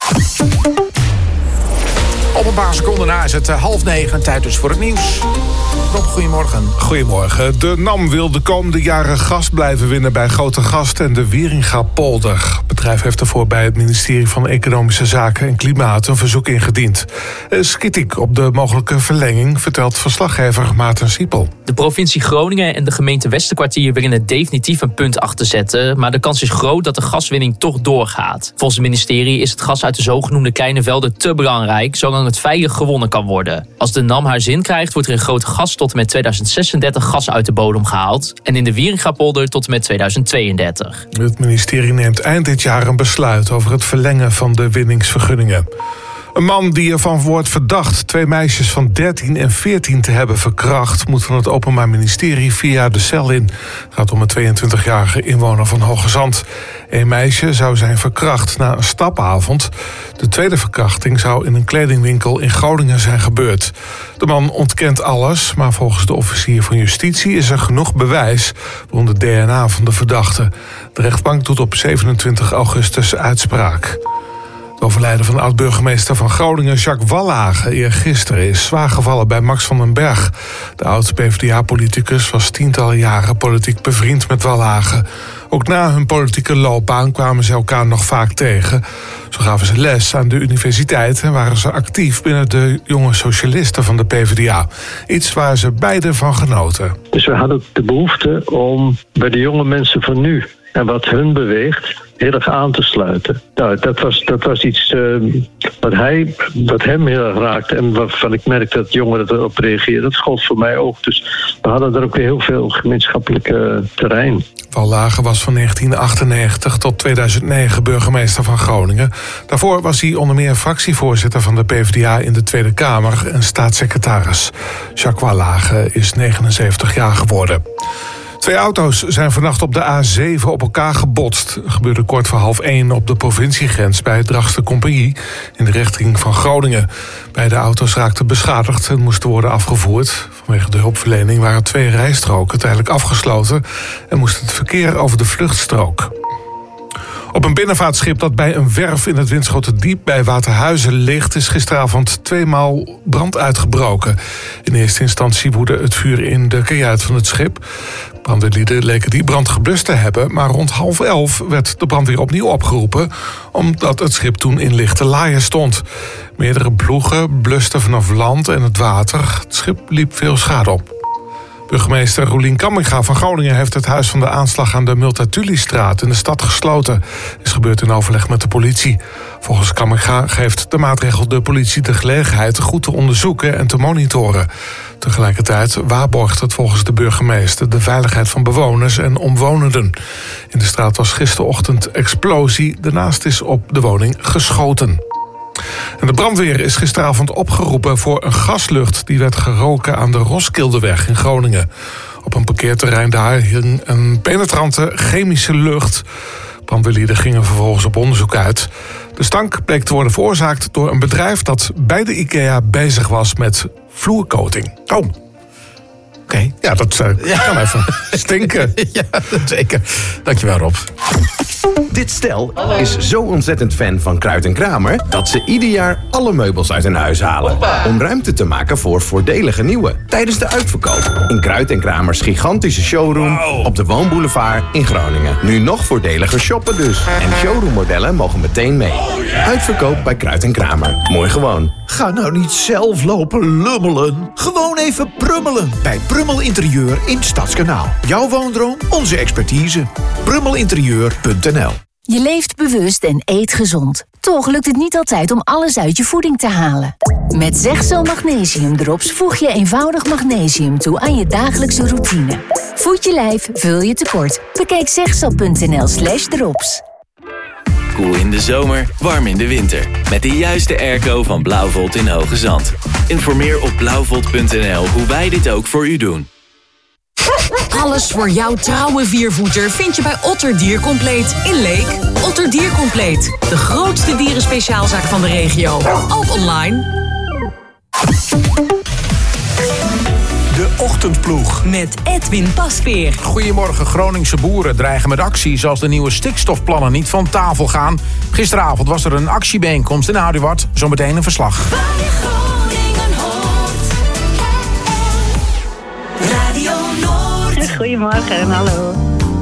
Speaker 14: Op een paar seconden na is het 8:30. Tijd dus voor het nieuws. Rob, goedemorgen.
Speaker 7: Goedemorgen. De NAM wil de komende jaren gas blijven winnen bij Grootegast en de Wieringa-polder. Het bedrijf heeft ervoor bij het ministerie van Economische Zaken en Klimaat een verzoek ingediend. Er is kritiek op de mogelijke verlenging, vertelt verslaggever Maarten Siepel.
Speaker 8: De provincie Groningen en de gemeente Westerkwartier willen er definitief een punt achter zetten, maar de kans is groot dat de gaswinning toch doorgaat. Volgens het ministerie is het gas uit de zogenoemde kleine velden te belangrijk, zolang het veilig gewonnen kan worden. Als de NAM haar zin krijgt, wordt er in Grootegast tot en met 2036 gas uit de bodem gehaald en in de Wieringa-polder tot en met 2032.
Speaker 7: Het ministerie neemt eind dit jaar een besluit over het verlengen van de winningsvergunningen. Een man die ervan wordt verdacht 2 meisjes van 13 en 14 te hebben verkracht, moet van het Openbaar Ministerie 4 jaar de cel in. Het gaat om een 22-jarige inwoner van Hoogezand. 1 meisje zou zijn verkracht na een stapavond. De tweede verkrachting zou in een kledingwinkel in Groningen zijn gebeurd. De man ontkent alles, maar volgens de officier van justitie is er genoeg bewijs, waaronder DNA van de verdachte. De rechtbank doet op 27 augustus uitspraak. Het overlijden van oud-burgemeester van Groningen, Jacques Wallage, eergisteren is zwaar gevallen bij Max van den Berg. De oud-PvdA-politicus was tientallen jaren politiek bevriend met Wallage. Ook na hun politieke loopbaan kwamen ze elkaar nog vaak tegen. Zo gaven ze les aan de universiteit en waren ze actief binnen de jonge socialisten van de PvdA. Iets waar ze beiden van genoten.
Speaker 10: Dus we hadden de behoefte om bij de jonge mensen van nu en wat hun beweegt heel erg aan te sluiten. Nou, dat was iets wat hem heel erg raakte en waarvan ik merk dat jongeren erop reageren. Dat gold voor mij ook. Dus we hadden er ook weer heel veel gemeenschappelijke terrein.
Speaker 7: Wallage was van 1998 tot 2009 burgemeester van Groningen. Daarvoor was hij onder meer fractievoorzitter van de PvdA in de Tweede Kamer en staatssecretaris. Jacques Wallage is 79 jaar geworden. 2 auto's zijn vannacht op de A7 op elkaar gebotst. Dat gebeurde kort voor 12:30 op de provinciegrens bij Drachtster Compagnie in de richting van Groningen. Beide auto's raakten beschadigd en moesten worden afgevoerd. Vanwege de hulpverlening waren 2 rijstroken tijdelijk afgesloten en moest het verkeer over de vluchtstrook. Op een binnenvaartschip dat bij een werf in het Winschoterdiep bij Waterhuizen ligt, is gisteravond 2 maal brand uitgebroken. In eerste instantie woedde het vuur in de kajuit van het schip. Brandweerlieden leken die brand geblust te hebben, maar rond 10:30 werd de brandweer opnieuw opgeroepen, omdat het schip toen in lichte laaien stond. Meerdere ploegen blusten vanaf land en het water. Het schip liep veel schade op. Burgemeester Roelien Kamminga van Groningen heeft het huis van de aanslag aan de Multatulistraat in de stad gesloten. Is gebeurd in overleg met de politie. Volgens Kamminga geeft de maatregel de politie de gelegenheid goed te onderzoeken en te monitoren. Tegelijkertijd waarborgt het volgens de burgemeester de veiligheid van bewoners en omwonenden. In de straat was gisterochtend explosie. Daarnaast is op de woning geschoten. En de brandweer is gisteravond opgeroepen voor een gaslucht die werd geroken aan de Roskildeweg in Groningen. Op een parkeerterrein daar hing een penetrante chemische lucht. Brandweerlieden gingen vervolgens op onderzoek uit. De stank bleek te worden veroorzaakt door een bedrijf dat bij de IKEA bezig was met vloercoating. Oh.
Speaker 14: Oké.
Speaker 7: Ja, dat kan even stinken.
Speaker 14: Ja, zeker. Dankjewel, Rob.
Speaker 3: Dit stel is zo ontzettend fan van Kruid & Kramer... dat ze ieder jaar alle meubels uit hun huis halen. Om ruimte te maken voor voordelige nieuwe. Tijdens de uitverkoop in Kruid & Kramers gigantische showroom... op de Woonboulevard in Groningen. Nu nog voordeliger shoppen dus. En showroommodellen mogen meteen mee. Uitverkoop bij Kruid & Kramer. Mooi gewoon.
Speaker 22: Ga nou niet zelf lopen lummelen. Gewoon even prummelen. Bij Prummel Interieur in Stadskanaal. Jouw woondroom, onze expertise. Prummelinterieur.nl.
Speaker 11: Je leeft bewust en eet gezond. Toch lukt het niet altijd om alles uit je voeding te halen. Met Zegzo Magnesium Drops voeg je eenvoudig magnesium toe aan je dagelijkse routine. Voed je lijf, vul je tekort. Bekijk zegzo.nl/drops.
Speaker 5: Koel in de zomer, warm in de winter. Met de juiste airco van Blauwvolt in Hoge Zand. Informeer op blauwvolt.nl hoe wij dit ook voor u doen.
Speaker 23: Alles voor jouw trouwe viervoeter vind je bij Otter Diercompleet in Leek. Otter Diercompleet, de grootste dierenspeciaalzaak van de regio. Ook online.
Speaker 14: De Ochtendploeg.
Speaker 23: Met Edwin Pasveer.
Speaker 14: Goedemorgen, Groningse boeren dreigen met acties als de nieuwe stikstofplannen niet van tafel gaan. Gisteravond was er een actiebijeenkomst in Aduard. Zometeen een verslag.
Speaker 2: Radio Noord.
Speaker 15: Goedemorgen, hallo.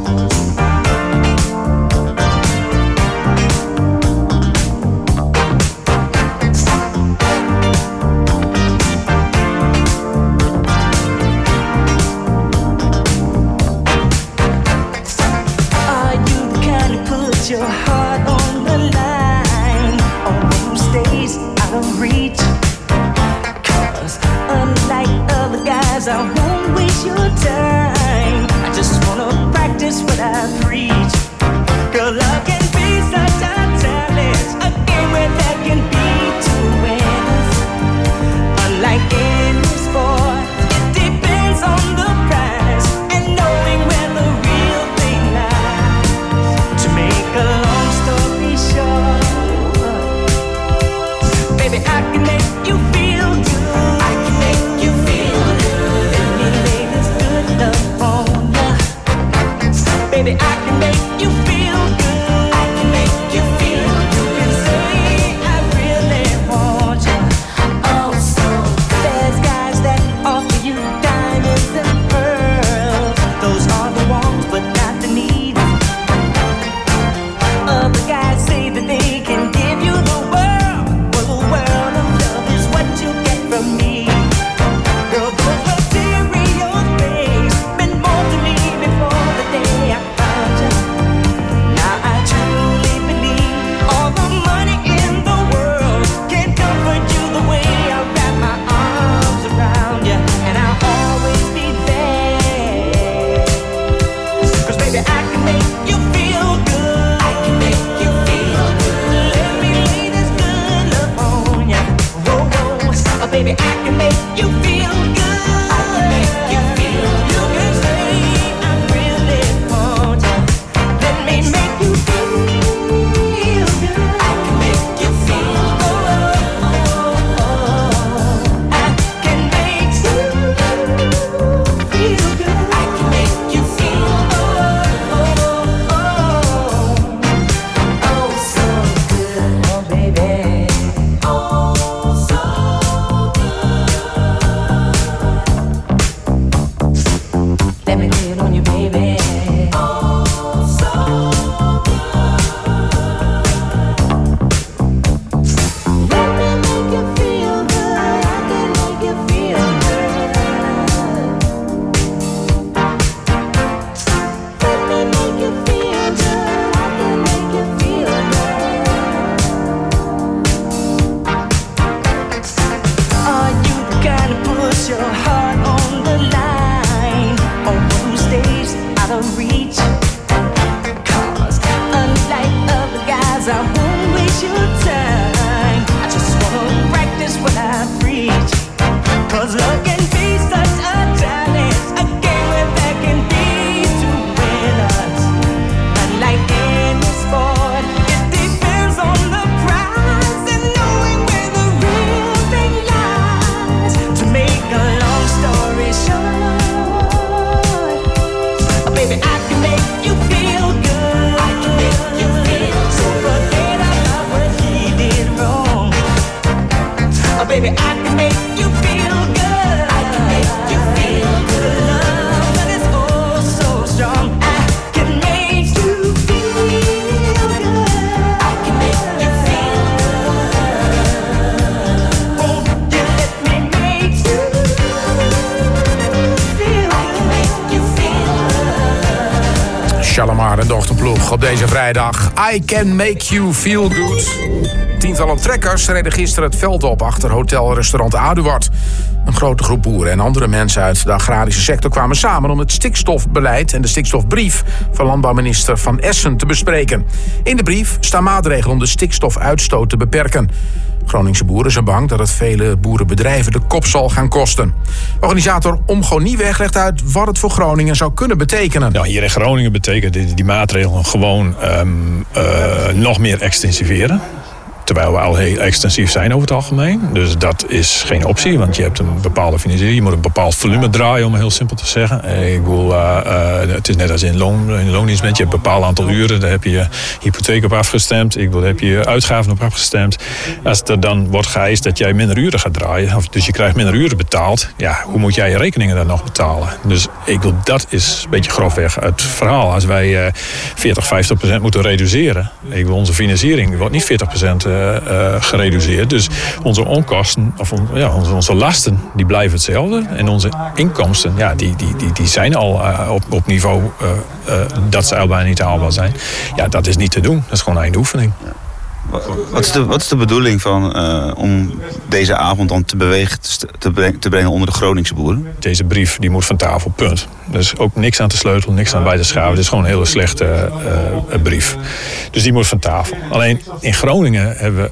Speaker 16: Your heart on the line, on who stays out of reach. 'Cause unlike other guys, I won't waste your time. I just wanna practice what I preach. 'Cause love can be such a talent, a game where there can be two winners. Unlike any sport, it depends on the prize and knowing where the real thing lies. To make a long story short, baby, I can make you feel good. I can make you feel good. Let me lay this good love on ya. Baby, I can make you feel good. I can make you feel good. You can say I really want ya. Oh, so there's guys that offer you diamonds and pearls. Those are the wants, but not the needs. Other guys say that they can give you the world. Well, the world of love is what you get from me. Girl, those material things meant more to me before the day I found you. Now I truly believe all the money in the world can't comfort you the way I wrap my arms around you. And I'll always be there. 'Cause baby, I can make you feel good. I can make you feel good. Let me lay this good love on ya. Whoa, whoa. Oh, baby, I can make you feel good. I can make you feel good. You can say I really want ya. Let me make you feel good. I can make you feel good. I can make you feel good. I can make you feel oh so good, oh baby, oh so good. Let me lay it on you, baby. Oh so good. Let me make you feel good. I can make you feel good. Let me make you feel good. I can make you feel good. Are you the kind of push your heart on the line, or who stays out of reach? 'Cause unlike other guys, I won't waste your time. I just wanna practice what I preach. 'Cause love can be such a talent, a game where there can be two winners. Unlike any sport, it depends on the prize and knowing where the real thing lies. To make a long story short, can make you feel good. I can make you feel good. Love that is oh so strong. I can make you feel good. I can make you feel good. Won't you let me make you feel? I can make you feel.
Speaker 14: Shalamar en dochterploeg op deze vrijdag. I can make you feel good. Tientallen trekkers reden gisteren het veld op achter hotel-restaurant Aduard. Een grote groep boeren en andere mensen uit de agrarische sector kwamen samen om het stikstofbeleid en de stikstofbrief van landbouwminister Van Essen te bespreken. In de brief staan maatregelen om de stikstofuitstoot te beperken. Groningse boeren zijn bang dat het vele boerenbedrijven de kop zal gaan kosten. Organisator Omgo Nieweg legt uit wat het voor Groningen zou kunnen betekenen.
Speaker 1: Nou, hier in Groningen betekent die maatregelen gewoon nog meer extensiveren. Terwijl we al heel extensief zijn over het algemeen. Dus dat is geen optie, want je hebt een bepaalde financiering. Je moet een bepaald volume draaien, om het heel simpel te zeggen. Ik bedoel, het is net als in loondienst. Je hebt een bepaald aantal uren, daar heb je je hypotheek op afgestemd. Ik bedoel, daar heb je je uitgaven op afgestemd. Als er dan wordt geëist dat jij minder uren gaat draaien, dus je krijgt minder uren betaald, ja, hoe moet jij je rekeningen dan nog betalen? Dus ik bedoel, dat is een beetje grofweg het verhaal. Als wij 40-50% moeten reduceren, ik bedoel, onze financiering wordt niet 40% gereduceerd. Dus onze onkosten, of onze lasten, die blijven hetzelfde. En onze inkomsten, ja, die zijn al op niveau dat ze al bijna niet haalbaar zijn. Ja, dat is niet te doen. Dat is gewoon een eindoefening.
Speaker 4: Wat is de bedoeling van om deze avond dan te brengen onder de Groningse boeren?
Speaker 1: Deze brief die moet van tafel, punt. Er is ook niks aan te sleutelen, niks aan bij te schaven. Het is gewoon een hele slechte brief. Dus die moet van tafel. Alleen in Groningen hebben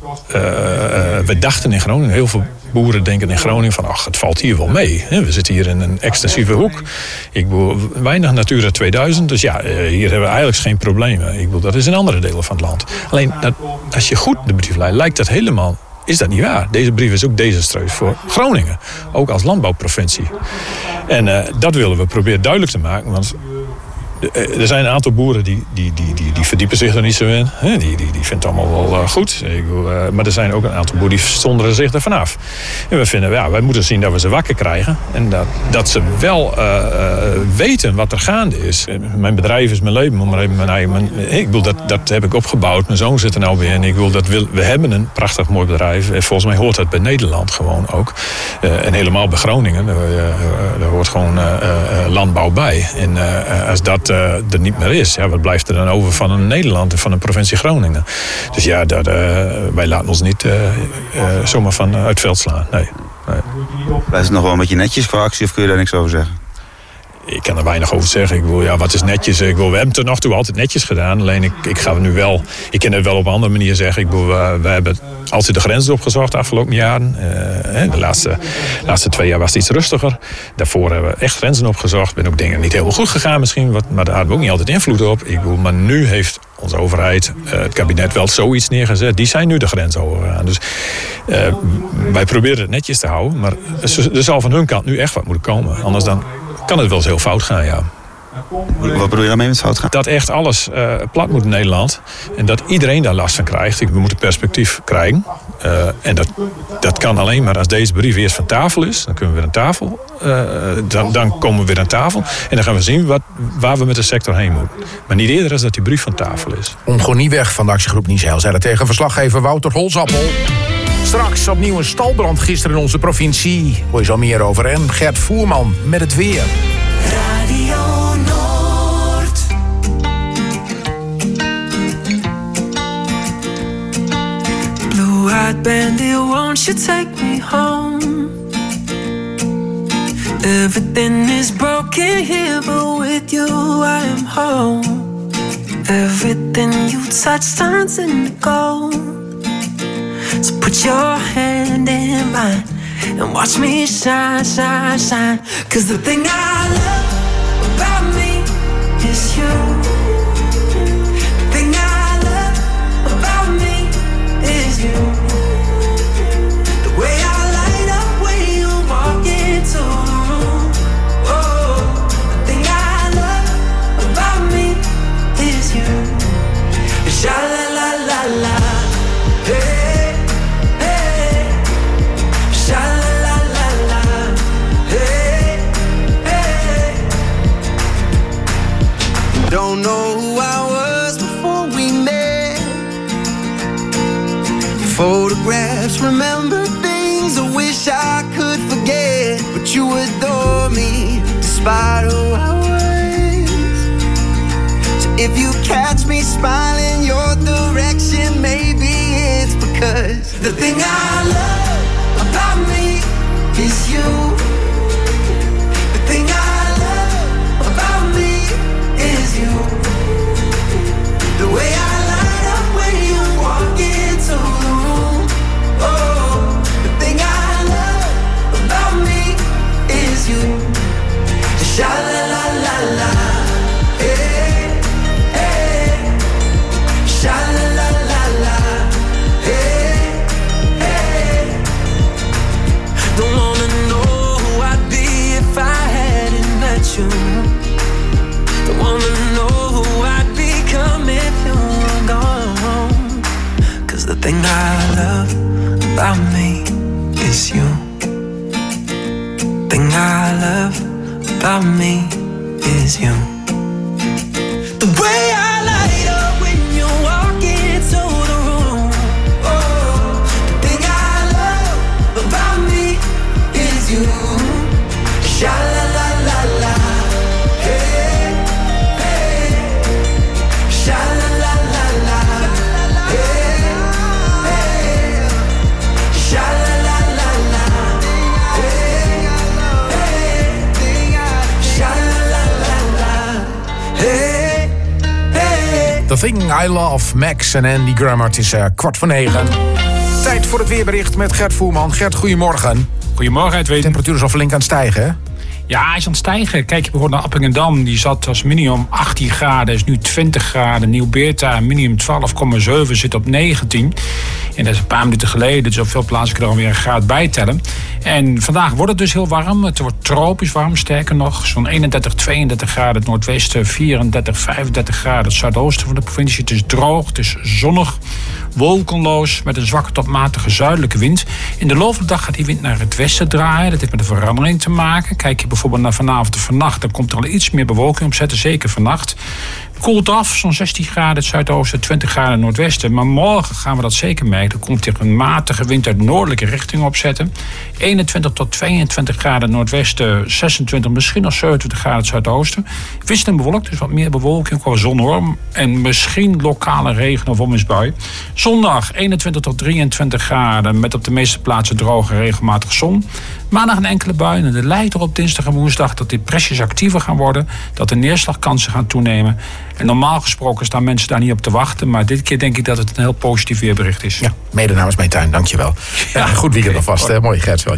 Speaker 1: we dachten in Groningen, heel veel boeren denken in Groningen van, ach, het valt hier wel mee. We zitten hier in een extensieve hoek. Ik bedoel, weinig Natura 2000. Dus ja, hier hebben we eigenlijk geen problemen. Ik bedoel, dat is in andere delen van het land. Alleen, als je goed de brief leidt, lijkt dat helemaal, is dat niet waar. Deze brief is ook desastreus voor Groningen. Ook als landbouwprovincie. En dat willen we proberen duidelijk te maken. Want er zijn een aantal boeren die verdiepen zich er niet zo in. Die vinden het allemaal wel goed. Maar er zijn ook een aantal boeren die zonderen zich er vanaf. En we vinden, ja, wij moeten zien dat we ze wakker krijgen. En dat ze wel weten wat er gaande is. Mijn bedrijf is mijn leven. Maar even ik bedoel, dat heb ik opgebouwd. Mijn zoon zit er nou weer in. Ik bedoel, we hebben een prachtig mooi bedrijf. En volgens mij hoort dat bij Nederland gewoon ook. En helemaal bij Groningen. Er hoort gewoon landbouw bij. En als dat er niet meer is, ja, wat blijft er dan over van een Nederland en van een provincie Groningen? Dus ja, wij laten ons niet zomaar van uit het veld slaan. Nee.
Speaker 4: Blijft het nog wel een beetje netjes qua actie of kun je daar niks over zeggen?
Speaker 1: Ik kan er weinig over zeggen. Ik bedoel, ja, wat is netjes? Ik bedoel, we hebben het er nog toe altijd netjes gedaan. Alleen ik ga nu wel, ik kan het wel op een andere manier zeggen. Ik bedoel, we hebben altijd de grenzen opgezocht de afgelopen jaren. De laatste 2 jaar was het iets rustiger. Daarvoor hebben we echt grenzen opgezocht. Ben ook dingen niet heel goed gegaan misschien, maar daar hadden we ook niet altijd invloed op. Ik bedoel, maar nu heeft onze overheid, het kabinet, wel zoiets neergezet. Die zijn nu de grens overgegaan. Dus wij proberen het netjes te houden. Maar er zal van hun kant nu echt wat moeten komen. Anders dan kan het wel eens heel fout gaan, ja.
Speaker 4: Wat bedoel je daarmee met fout gaan?
Speaker 1: Dat echt alles plat moet in Nederland. En dat iedereen daar last van krijgt. We moeten perspectief krijgen. En dat kan alleen maar als deze brief eerst van tafel is. Dan kunnen we weer aan tafel. Dan komen we weer aan tafel. En dan gaan we zien waar we met de sector heen moeten. Maar niet eerder als dat die brief van tafel is.
Speaker 14: Omgo Nieweg van de actiegroep Niesheil zei dat tegen verslaggever Wouter Holzappel. Straks opnieuw een stalbrand gisteren in onze provincie. Hoor je zo meer over. En Gert Voerman met het weer.
Speaker 2: Radio Noord. Blue-eyed bandit, won't you take me home? Everything is broken here, but with you I am home. Everything you touch turns into gold. So put your hand in mine and watch me shine, shine, shine. 'Cause the thing I love about me is you. The thing I love about me is you. The way I light up when you walk into the room. Oh, the thing I love about me is you. Sha la la la la. Hey. Sha about who I was. So if you catch me smiling your direction, maybe it's because the thing I love about me is you. The thing I love about me is you. The way I light up when you walk into the room. Oh, the thing I love about me is you. Sha la la la la, hey, hey. Sha la la la la, hey, hey. Don't wanna know who I'd be if I hadn't met you. Don't wanna know who I'd become if you were gone. 'Cause the thing I love about me is you. Thing I love about me is you. The way I light up when you walk into the room. Oh, the thing I love about me is you. Sha la la la la, hey, hey. Sha la la la la, hey, hey. Sha la la la la, hey, hey. Sha la la la la, hey, hey.
Speaker 14: The Thing I Love, Max en Andy Grammer. Het is 8:45. Tijd voor het weerbericht met Gert Voerman. Gert, goedemorgen.
Speaker 6: Goedemorgen, Edwin.
Speaker 14: De temperatuur is al flink aan het stijgen, hè?
Speaker 6: Ja, hij is aan het stijgen. Kijk je bijvoorbeeld naar Appingedam. Die zat als minimum 18 graden, is nu 20 graden. Nieuw-Beerta, minimum 12,7, zit op 19. En dat is een paar minuten geleden. Dus op veel plaatsen kun je er alweer een graad bij tellen. En vandaag wordt het dus heel warm. Het wordt tropisch warm, sterker nog. Zo'n 31, 32 graden het noordwesten, 34, 35 graden het zuidoosten van de provincie. Het is droog, het is zonnig, wolkenloos, met een zwakke tot matige zuidelijke wind. In de loop van de dag gaat die wind naar het westen draaien. Dat heeft met de verandering te maken. Kijk je bijvoorbeeld naar vanavond of vannacht, dan komt er al iets meer bewolking op zetten, zeker vannacht. Koelt af, zo'n 16 graden het zuidoosten, 20 graden het noordwesten. Maar morgen gaan we dat zeker merken. Er komt er een matige wind uit noordelijke richting opzetten. 21 tot 22 graden het noordwesten, 26, misschien nog 27 graden het zuidoosten. Wisselend bewolkt, dus wat meer bewolking, qua zon hoor. En misschien lokale regen of onweersbui. Zondag 21 tot 23 graden, met op de meeste plaatsen droge regelmatig zon. Maandag een enkele bui en het lijkt erop dinsdag en woensdag dat depressies actiever gaan worden. Dat de neerslagkansen gaan toenemen. En normaal gesproken staan mensen daar niet op te wachten. Maar dit keer denk ik dat het een heel positief weerbericht is.
Speaker 14: Ja, mede namens mijn tuin, dankjewel. Ja, goed weekend alvast, hè? Mooi, Gert.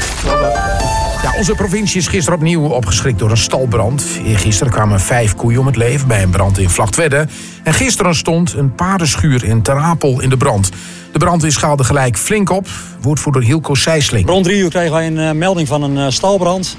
Speaker 14: Ja, onze provincie is gisteren opnieuw opgeschrikt door een stalbrand. Eergisteren kwamen 5 koeien om het leven bij een brand in Vlagtwedde. En gisteren stond een paardenschuur in Ter Apel in de brand. De brandweer schaalde gelijk flink op. Woordvoerder Hilco Sijsling.
Speaker 9: Rond 3 uur kregen wij een melding van een stalbrand.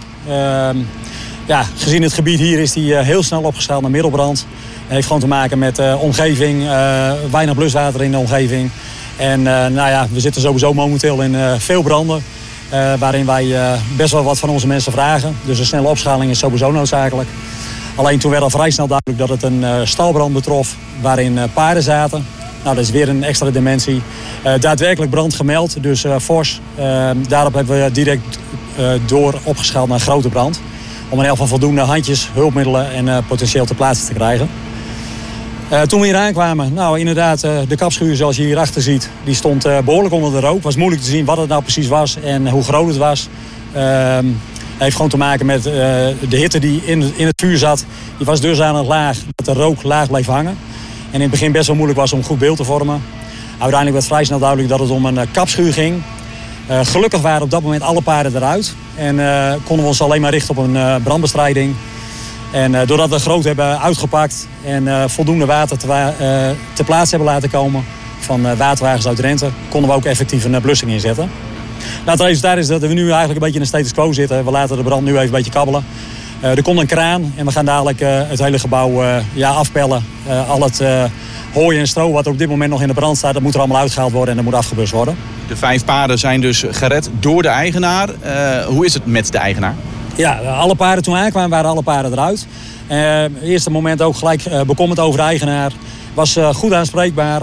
Speaker 9: Gezien het gebied hier is die heel snel opgeschaald naar middelbrand. Het heeft gewoon te maken met omgeving, weinig bluswater in de omgeving. En we zitten sowieso momenteel in veel branden. Waarin wij best wel wat van onze mensen vragen. Dus een snelle opschaling is sowieso noodzakelijk. Alleen toen werd al vrij snel duidelijk dat het een stalbrand betrof waarin paarden zaten. Nou, dat is weer een extra dimensie. Daadwerkelijk brand gemeld, dus fors. Daarop hebben we direct door opgeschaald naar grote brand. Om in elk geval voldoende handjes, hulpmiddelen en potentieel ter plaatse te krijgen. Toen we hier aankwamen, nou inderdaad, de kapschuur zoals je hierachter ziet, die stond behoorlijk onder de rook. Het was moeilijk te zien wat het nou precies was en hoe groot het was. Het heeft gewoon te maken met de hitte die in het vuur zat. Die was dusdanig laag dat de rook laag bleef hangen. En in het begin best wel moeilijk was om een goed beeld te vormen. Uiteindelijk werd vrij snel duidelijk dat het om een kapschuur ging. Gelukkig waren op dat moment alle paarden eruit. En konden we ons alleen maar richten op een brandbestrijding. En doordat we groot hebben uitgepakt en voldoende water ter plaatse hebben laten komen van waterwagens uit Drenthe, konden we ook effectief een blussing inzetten. Nou, het resultaat is dat we nu eigenlijk een beetje in een status quo zitten. We laten de brand nu even een beetje kabbelen. Er komt een kraan en we gaan dadelijk het hele gebouw afpellen. Al het hooi en stro wat er op dit moment nog in de brand staat, dat moet er allemaal uitgehaald worden en dat moet afgeblust worden.
Speaker 13: De 5 paarden zijn dus gered door de eigenaar. Hoe is het met de eigenaar?
Speaker 9: Ja, alle paarden toen aankwamen waren alle paarden eruit. Eerste moment ook gelijk bekommerd over de eigenaar. Was goed aanspreekbaar.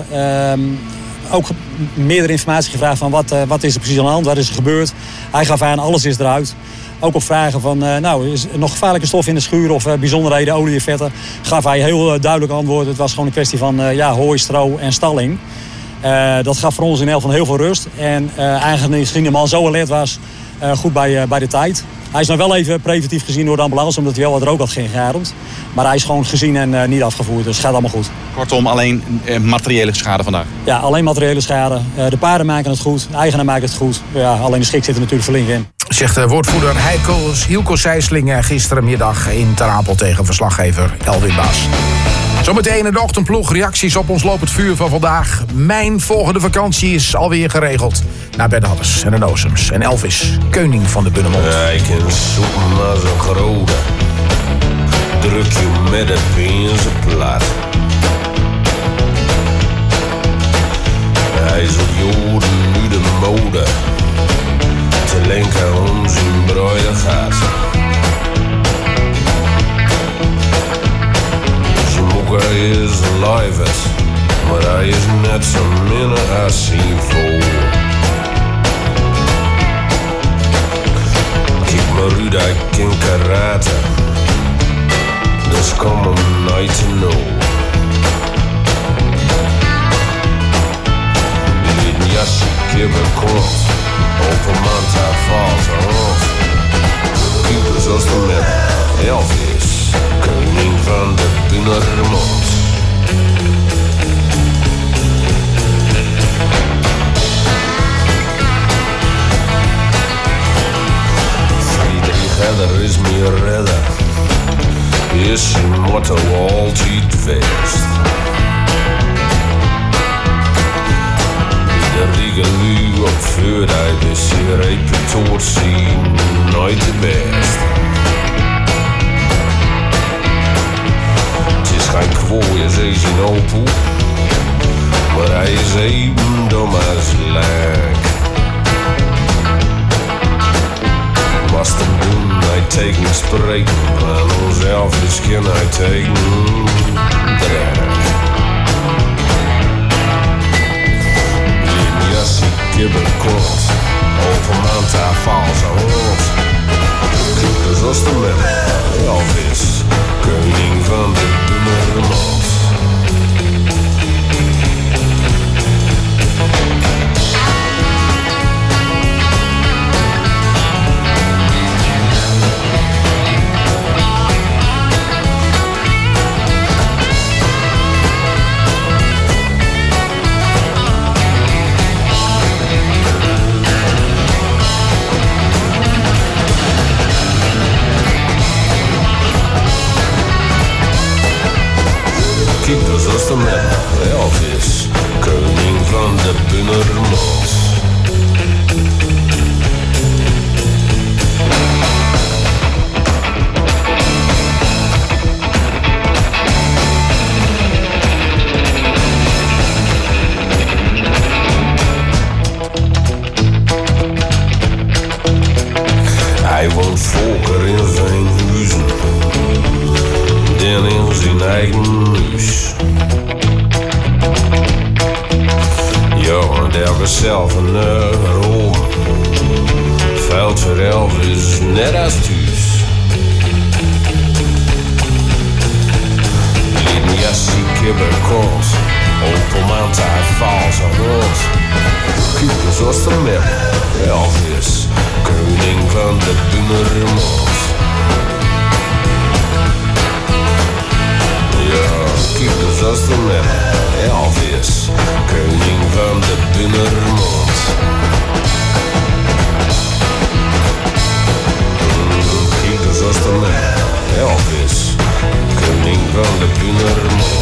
Speaker 9: Ook meerdere informatie gevraagd van wat is er precies aan de hand, wat is er gebeurd. Hij gaf aan, alles is eruit. Ook op vragen van, is er nog gevaarlijke stof in de schuur of bijzonderheden, olie en vetten, gaf hij heel duidelijk antwoord. Het was gewoon een kwestie van hooi, stro en stalling. Dat gaf voor ons in elk van heel veel rust. En eigenlijk gezien de man zo alert was, goed bij de tijd. Hij is nou wel even preventief gezien door de ambulance, omdat hij wel wat rook had geademd. Maar hij is gewoon gezien en niet afgevoerd, dus het gaat allemaal goed.
Speaker 13: Kortom, alleen materiële schade vandaag?
Speaker 9: Ja, alleen materiële schade. De paarden maken het goed, de eigenaar maakt het goed. Ja, alleen de schik zit er natuurlijk flink in.
Speaker 14: Zegt woordvoerder Hilco Sijsling gisterenmiddag in Ter Apel tegen verslaggever Elwin Baas. Zometeen in de ochtendploeg reacties op ons lopend vuur van vandaag. Mijn volgende vakantie is alweer geregeld. Naar Ben Hadders en de Nozems en Elvis, koning van de Bunnemond.
Speaker 17: Ik kan zoeken naar zo'n grote. Druk je met de pinsen plat. Hij is op Joden nu de mode. Te lenken om zijn bruide gaat. Zijn moeder is een luivet, maar hij is net zo minder als hij voor. Kijk maar uit, hij kan karate. Dus kom hem nooit te know. Die een jasje kippen komt, op een maand daar valt ze af. Keepers als de met Elvis, koning van de Bunnemond. Friedrich Heller is meer redder. Is zijn motto altijd vast. De Rigelu op Vuurdijk is hier reputatie nooit de best. Het is geen kwooi als hij zijn opel, maar hij is even dom als lek. Was hem doen, hij tekenen spreken, van onszelf is kan hij tekenen draaien. In jassie kibben kort, op een maand daar valt ze hoort. Kippers als de man, Elvis, koning van de Bunnemond. Kiepers als de man, Elvis, koning van de Bunnemond. Hij woont volker in zijn huizen, dan in zijn eigen huis. Ja, en elke zelf een rol. Veld voor Elvis net als thuis. In jassie kibber kort, op een maand hij valt zo rood. Kiepers als de man, Elvis, koning van de Bunnemond. Ja, kiepers als de man, Elvis, koning van de Bunnemond. Kiepers als de man, Elvis, koning van de Bunnemond.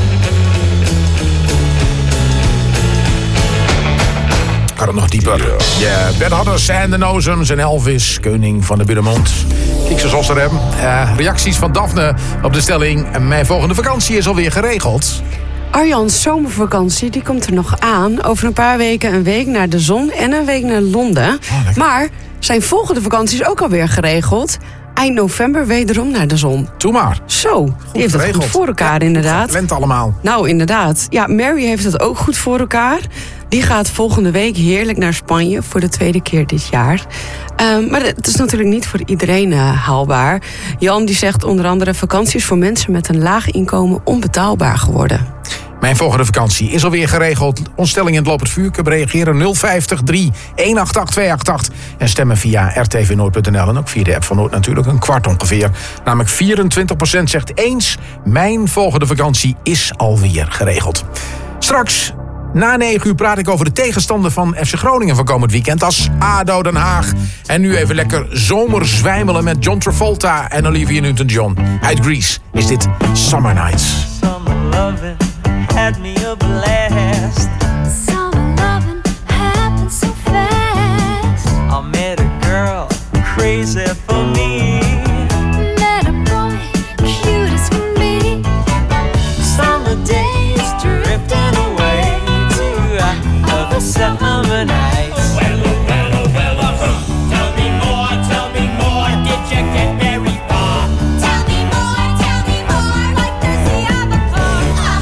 Speaker 14: Kan het nog dieper. Ja, Ben Hadders en de Nozems en Elvis, koning van de Bunnemond. Kijk zo zoals er hebben. Reacties van Daphne op de stelling. Mijn volgende vakantie is alweer geregeld.
Speaker 18: Arjan's zomervakantie die komt er nog aan. Over een paar weken een week naar de zon en een week naar Londen. Maar zijn volgende vakantie is ook alweer geregeld. Eind november wederom naar de zon.
Speaker 14: Doe maar.
Speaker 18: Zo, die heeft het goed voor elkaar inderdaad.
Speaker 14: Gepland allemaal.
Speaker 18: Nou, inderdaad. Ja, Mary heeft het ook goed voor elkaar. Die gaat volgende week heerlijk naar Spanje voor de tweede keer dit jaar. Maar het is natuurlijk niet voor iedereen haalbaar. Jan die zegt onder andere: vakanties voor mensen met een laag inkomen onbetaalbaar geworden.
Speaker 14: Mijn volgende vakantie is alweer geregeld. Ontstelling in het Lopend Vuur. Kunnen reageren 050 3 188 288. En stemmen via rtvnoord.nl. En ook via de app van Noord natuurlijk. Een kwart ongeveer. Namelijk 24% zegt eens: mijn volgende vakantie is alweer geregeld. Straks na 9 uur praat ik over de tegenstander van FC Groningen van komend weekend. Als ADO Den Haag. En nu even lekker zomerzwijmelen met John Travolta en Olivia Newton-John. Uit Grease is dit Summer Nights.
Speaker 2: Had me a blast. Summer loving happened so fast. I met a girl crazy for me. Met a boy cute as can be. Summer days drifting away to other summer nights. Well, tell me more, did you get very far? Tell me more, like does he have a car?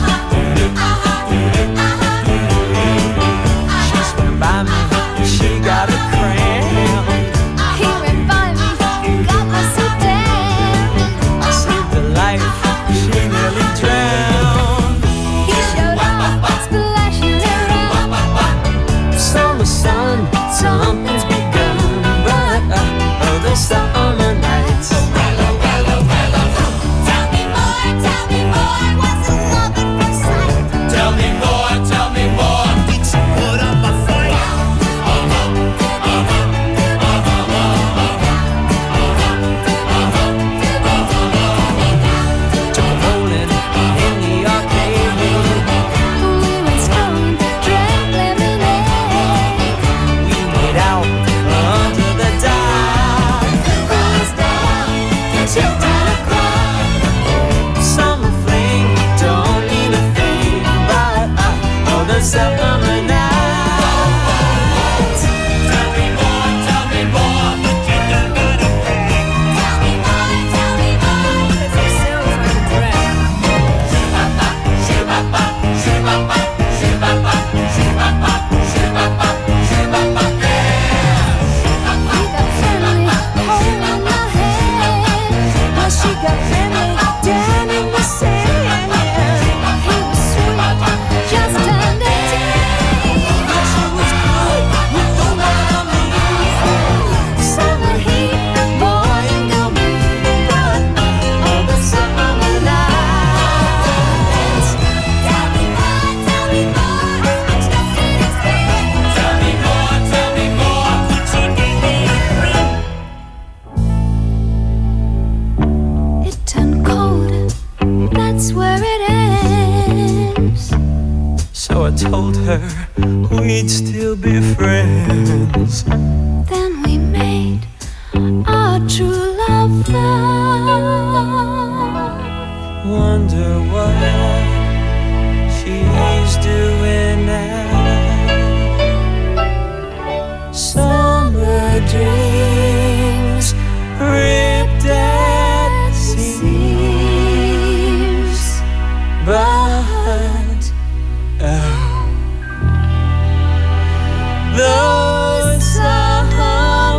Speaker 2: She's been by me, she got a cramp. He went by me, got me so damn. I saved her life, she nearly drowned. He showed up, splashing around. Summer sun, something's begun, but the summer nights. Tell me more, what's the love at first sight? Tell me more, did you put up a fight? Took a rolling in the arcade room. We went strolling, drank lemonade. We made out under the dark. Cross down, tipped down a clock. Summer fling don't mean a thing, but the summer nights. Tell me more, but you don't gotta pay. Tell me more, 'cause your sales are correct. Shoo-ba-ba, shoo-ba-ba, shoo-ba-ba, shoo-ba-ba, shoo-ba-ba, shoo-ba-ba, yeah. He got friendly, holding my hand. Well, she got friendly, down in the sand. He was sweet, just under 10. Yeah, she was good, you know what I mean. Summer heat, boy, and girl meet, but the summer nights. Tell me more, I'm stuck in his bed. Tell me more, put your name in the ring. It turned cold, that's where it ends. So I told her we'd still be friends. Then we made our true love vow. Wonder what she's doing now. Summer dreams ripped at seams, but the summer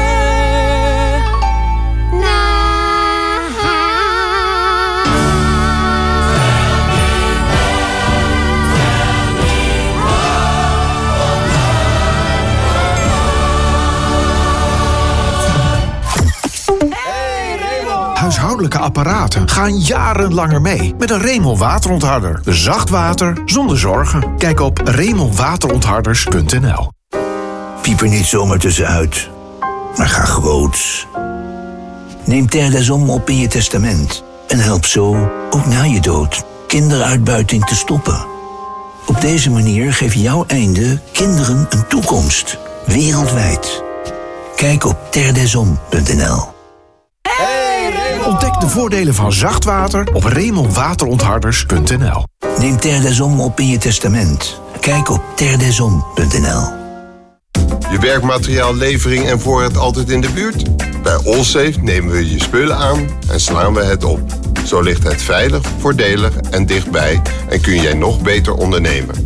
Speaker 22: Huishoudelijke apparaten gaan jarenlanger mee met een Remel waterontharder. Zacht water zonder zorgen. Kijk op remelwaterontharders.nl.
Speaker 19: Piep er niet zomaar tussenuit, maar ga groots. Neem Terre des Hommes op in je testament en help zo, ook na je dood, kinderuitbuiting te stoppen. Op deze manier geeft jouw einde kinderen een toekomst, wereldwijd. Kijk op terredeshommes.nl.
Speaker 22: Ontdek de voordelen van zacht water op remelwaterontharders.nl.
Speaker 19: Neem Terre des Hommes op in je testament. Kijk op terredeshommes.nl.
Speaker 20: Je werkmateriaallevering en voorraad altijd in de buurt? Bij Allsafe nemen we je spullen aan en slaan we het op. Zo ligt het veilig, voordelig en dichtbij en kun jij nog beter ondernemen.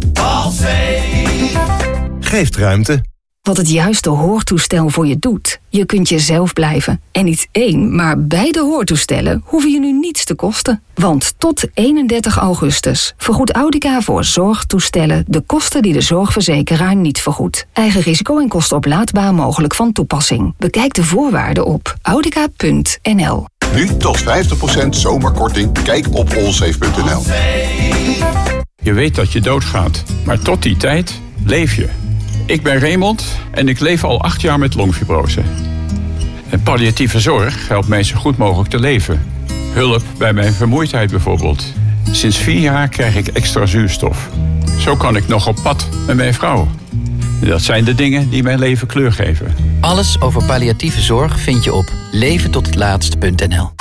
Speaker 3: Geeft ruimte.
Speaker 8: Wat het juiste hoortoestel voor je doet. Je kunt jezelf blijven. En niet één, maar beide hoortoestellen hoeven je nu niets te kosten. Want tot 31 augustus vergoedt Audica voor zorgtoestellen de kosten die de zorgverzekeraar niet vergoedt. Eigen risico en kosten oplaadbaar mogelijk van toepassing. Bekijk de voorwaarden op audica.nl.
Speaker 12: Nu tot 50% zomerkorting. Kijk op allsafe.nl.
Speaker 21: Je weet dat je doodgaat, maar tot die tijd leef je. Ik ben Raymond en ik leef al 8 jaar met longfibrose. En palliatieve zorg helpt mij zo goed mogelijk te leven. Hulp bij mijn vermoeidheid bijvoorbeeld. Sinds 4 jaar krijg ik extra zuurstof. Zo kan ik nog op pad met mijn vrouw. Dat zijn de dingen die mijn leven kleur geven.
Speaker 24: Alles over palliatieve zorg vind je op leventothetlaatst.nl.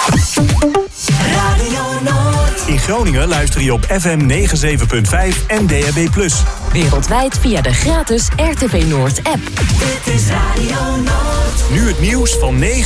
Speaker 25: In Groningen luister je op FM 97.5 en DAB+.
Speaker 23: Wereldwijd via de gratis RTV Noord app.
Speaker 25: Nu het nieuws van 9